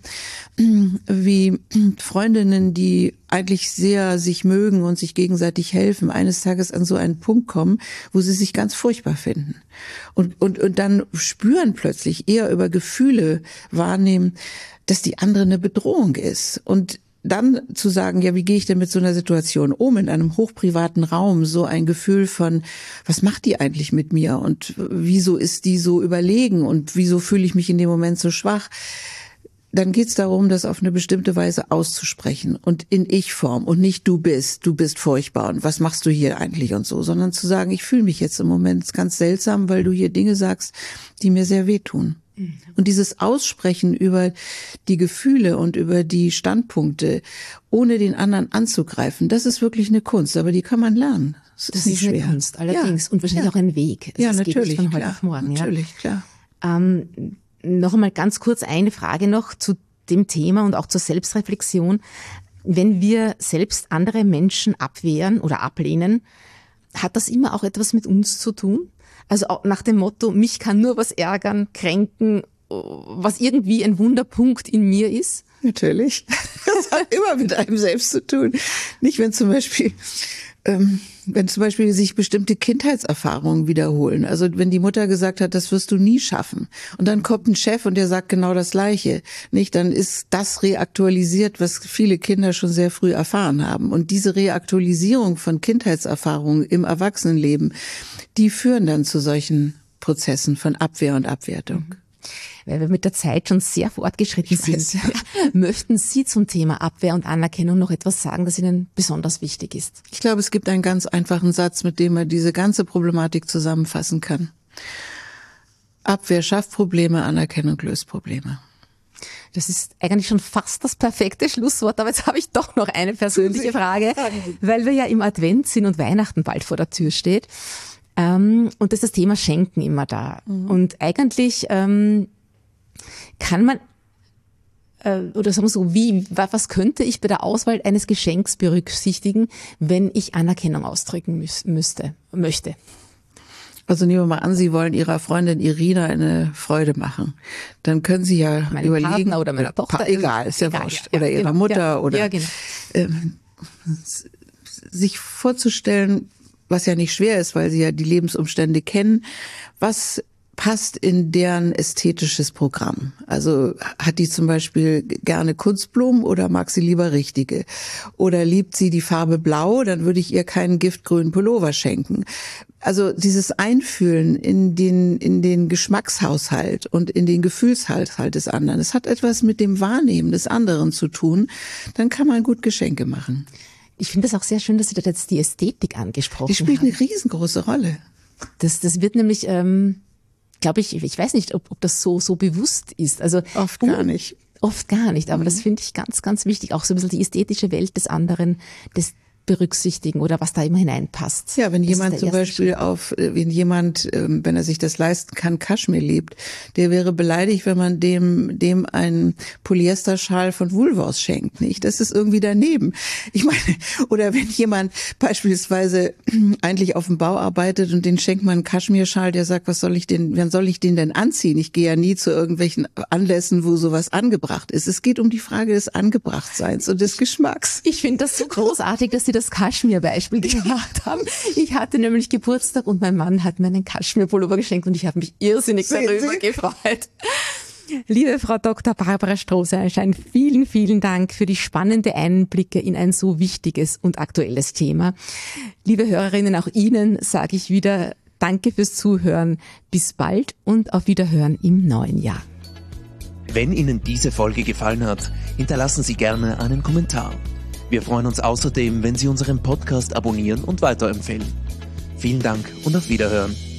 wie Freundinnen, die eigentlich sehr sich mögen und sich gegenseitig helfen, eines Tages an so einen Punkt kommen, wo sie sich ganz furchtbar finden. Und dann spüren plötzlich, eher über Gefühle wahrnehmen, dass die andere eine Bedrohung ist. Und dann zu sagen, ja, wie gehe ich denn mit so einer Situation um, in einem hochprivaten Raum, so ein Gefühl von, was macht die eigentlich mit mir und wieso ist die so überlegen und wieso fühle ich mich in dem Moment so schwach? Dann geht es darum, das auf eine bestimmte Weise auszusprechen und in Ich-Form und nicht du bist furchtbar und was machst du hier eigentlich und so, sondern zu sagen, ich fühle mich jetzt im Moment ganz seltsam, weil du hier Dinge sagst, die mir sehr wehtun. Und dieses Aussprechen über die Gefühle und über die Standpunkte, ohne den anderen anzugreifen, das ist wirklich eine Kunst, aber die kann man lernen. Das ist eine Kunst, allerdings. Ja. Und wahrscheinlich auch ein Weg. Also ja, natürlich. Geht von heute auf morgen. Natürlich, klar. Noch einmal ganz kurz eine Frage noch zu dem Thema und auch zur Selbstreflexion. Wenn wir selbst andere Menschen abwehren oder ablehnen, hat das immer auch etwas mit uns zu tun? Also auch nach dem Motto, mich kann nur was ärgern, kränken, was irgendwie ein Wunderpunkt in mir ist? Natürlich. Das hat immer mit einem selbst zu tun. Nicht, wenn zum Beispiel sich bestimmte Kindheitserfahrungen wiederholen. Also wenn die Mutter gesagt hat, das wirst du nie schaffen. Und dann kommt ein Chef und der sagt genau das Gleiche. Nicht? Dann ist das reaktualisiert, was viele Kinder schon sehr früh erfahren haben. Und diese Reaktualisierung von Kindheitserfahrungen im Erwachsenenleben, die führen dann zu solchen Prozessen von Abwehr und Abwertung. Weil wir mit der Zeit schon sehr fortgeschritten sind. Möchten Sie zum Thema Abwehr und Anerkennung noch etwas sagen, das Ihnen besonders wichtig ist? Ich glaube, es gibt einen ganz einfachen Satz, mit dem man diese ganze Problematik zusammenfassen kann. Abwehr schafft Probleme, Anerkennung löst Probleme. Das ist eigentlich schon fast das perfekte Schlusswort, aber jetzt habe ich doch noch eine persönliche Frage, weil wir ja im Advent sind und Weihnachten bald vor der Tür steht. Und das ist das Thema Schenken immer da. Und eigentlich kann man, oder sagen wir so, was könnte ich bei der Auswahl eines Geschenks berücksichtigen, wenn ich Anerkennung ausdrücken möchte? Also nehmen wir mal an, Sie wollen Ihrer Freundin Irina eine Freude machen. Dann können Sie ja überlegen. Partner oder meiner Tochter. Egal, ist ja wurscht. Oder Ihrer Mutter oder sich vorzustellen, was ja nicht schwer ist, weil Sie ja die Lebensumstände kennen, was passt in deren ästhetisches Programm. Also hat die zum Beispiel gerne Kunstblumen oder mag sie lieber richtige? Oder liebt sie die Farbe Blau, dann würde ich ihr keinen giftgrünen Pullover schenken. Also dieses Einfühlen in den Geschmackshaushalt und in den Gefühlshaushalt des anderen, es hat etwas mit dem Wahrnehmen des anderen zu tun, dann kann man gut Geschenke machen. Ich finde es auch sehr schön, dass Sie da jetzt die Ästhetik angesprochen haben. Die spielt eine riesengroße Rolle. Das wird nämlich, glaube ich weiß nicht, ob das so bewusst ist. Also oft gar nicht. Oft gar nicht, aber das finde ich ganz, ganz wichtig. Auch so ein bisschen die ästhetische Welt des anderen, berücksichtigen oder was da immer hineinpasst. Ja, wenn jemand zum Beispiel wenn er sich das leisten kann, Kaschmir lebt, der wäre beleidigt, wenn man dem einen Polyesterschal von Woolworths schenkt, nicht? Das ist irgendwie daneben. Ich meine, oder wenn jemand beispielsweise eigentlich auf dem Bau arbeitet und den schenkt man einen Kaschmirschal, der sagt, wann soll ich den denn anziehen? Ich gehe ja nie zu irgendwelchen Anlässen, wo sowas angebracht ist. Es geht um die Frage des Angebrachtseins und des Geschmacks. Ich finde das so großartig, dass Sie das Kaschmir-Beispiel gemacht haben. Ich hatte nämlich Geburtstag und mein Mann hat mir einen Kaschmir-Pullover geschenkt und ich habe mich irrsinnig darüber gefreut. Liebe Frau Dr. Barbara Strohsayenstein, vielen, vielen Dank für die spannenden Einblicke in ein so wichtiges und aktuelles Thema. Liebe Hörerinnen, auch Ihnen sage ich wieder Danke fürs Zuhören. Bis bald und auf Wiederhören im neuen Jahr. Wenn Ihnen diese Folge gefallen hat, hinterlassen Sie gerne einen Kommentar. Wir freuen uns außerdem, wenn Sie unseren Podcast abonnieren und weiterempfehlen. Vielen Dank und auf Wiederhören.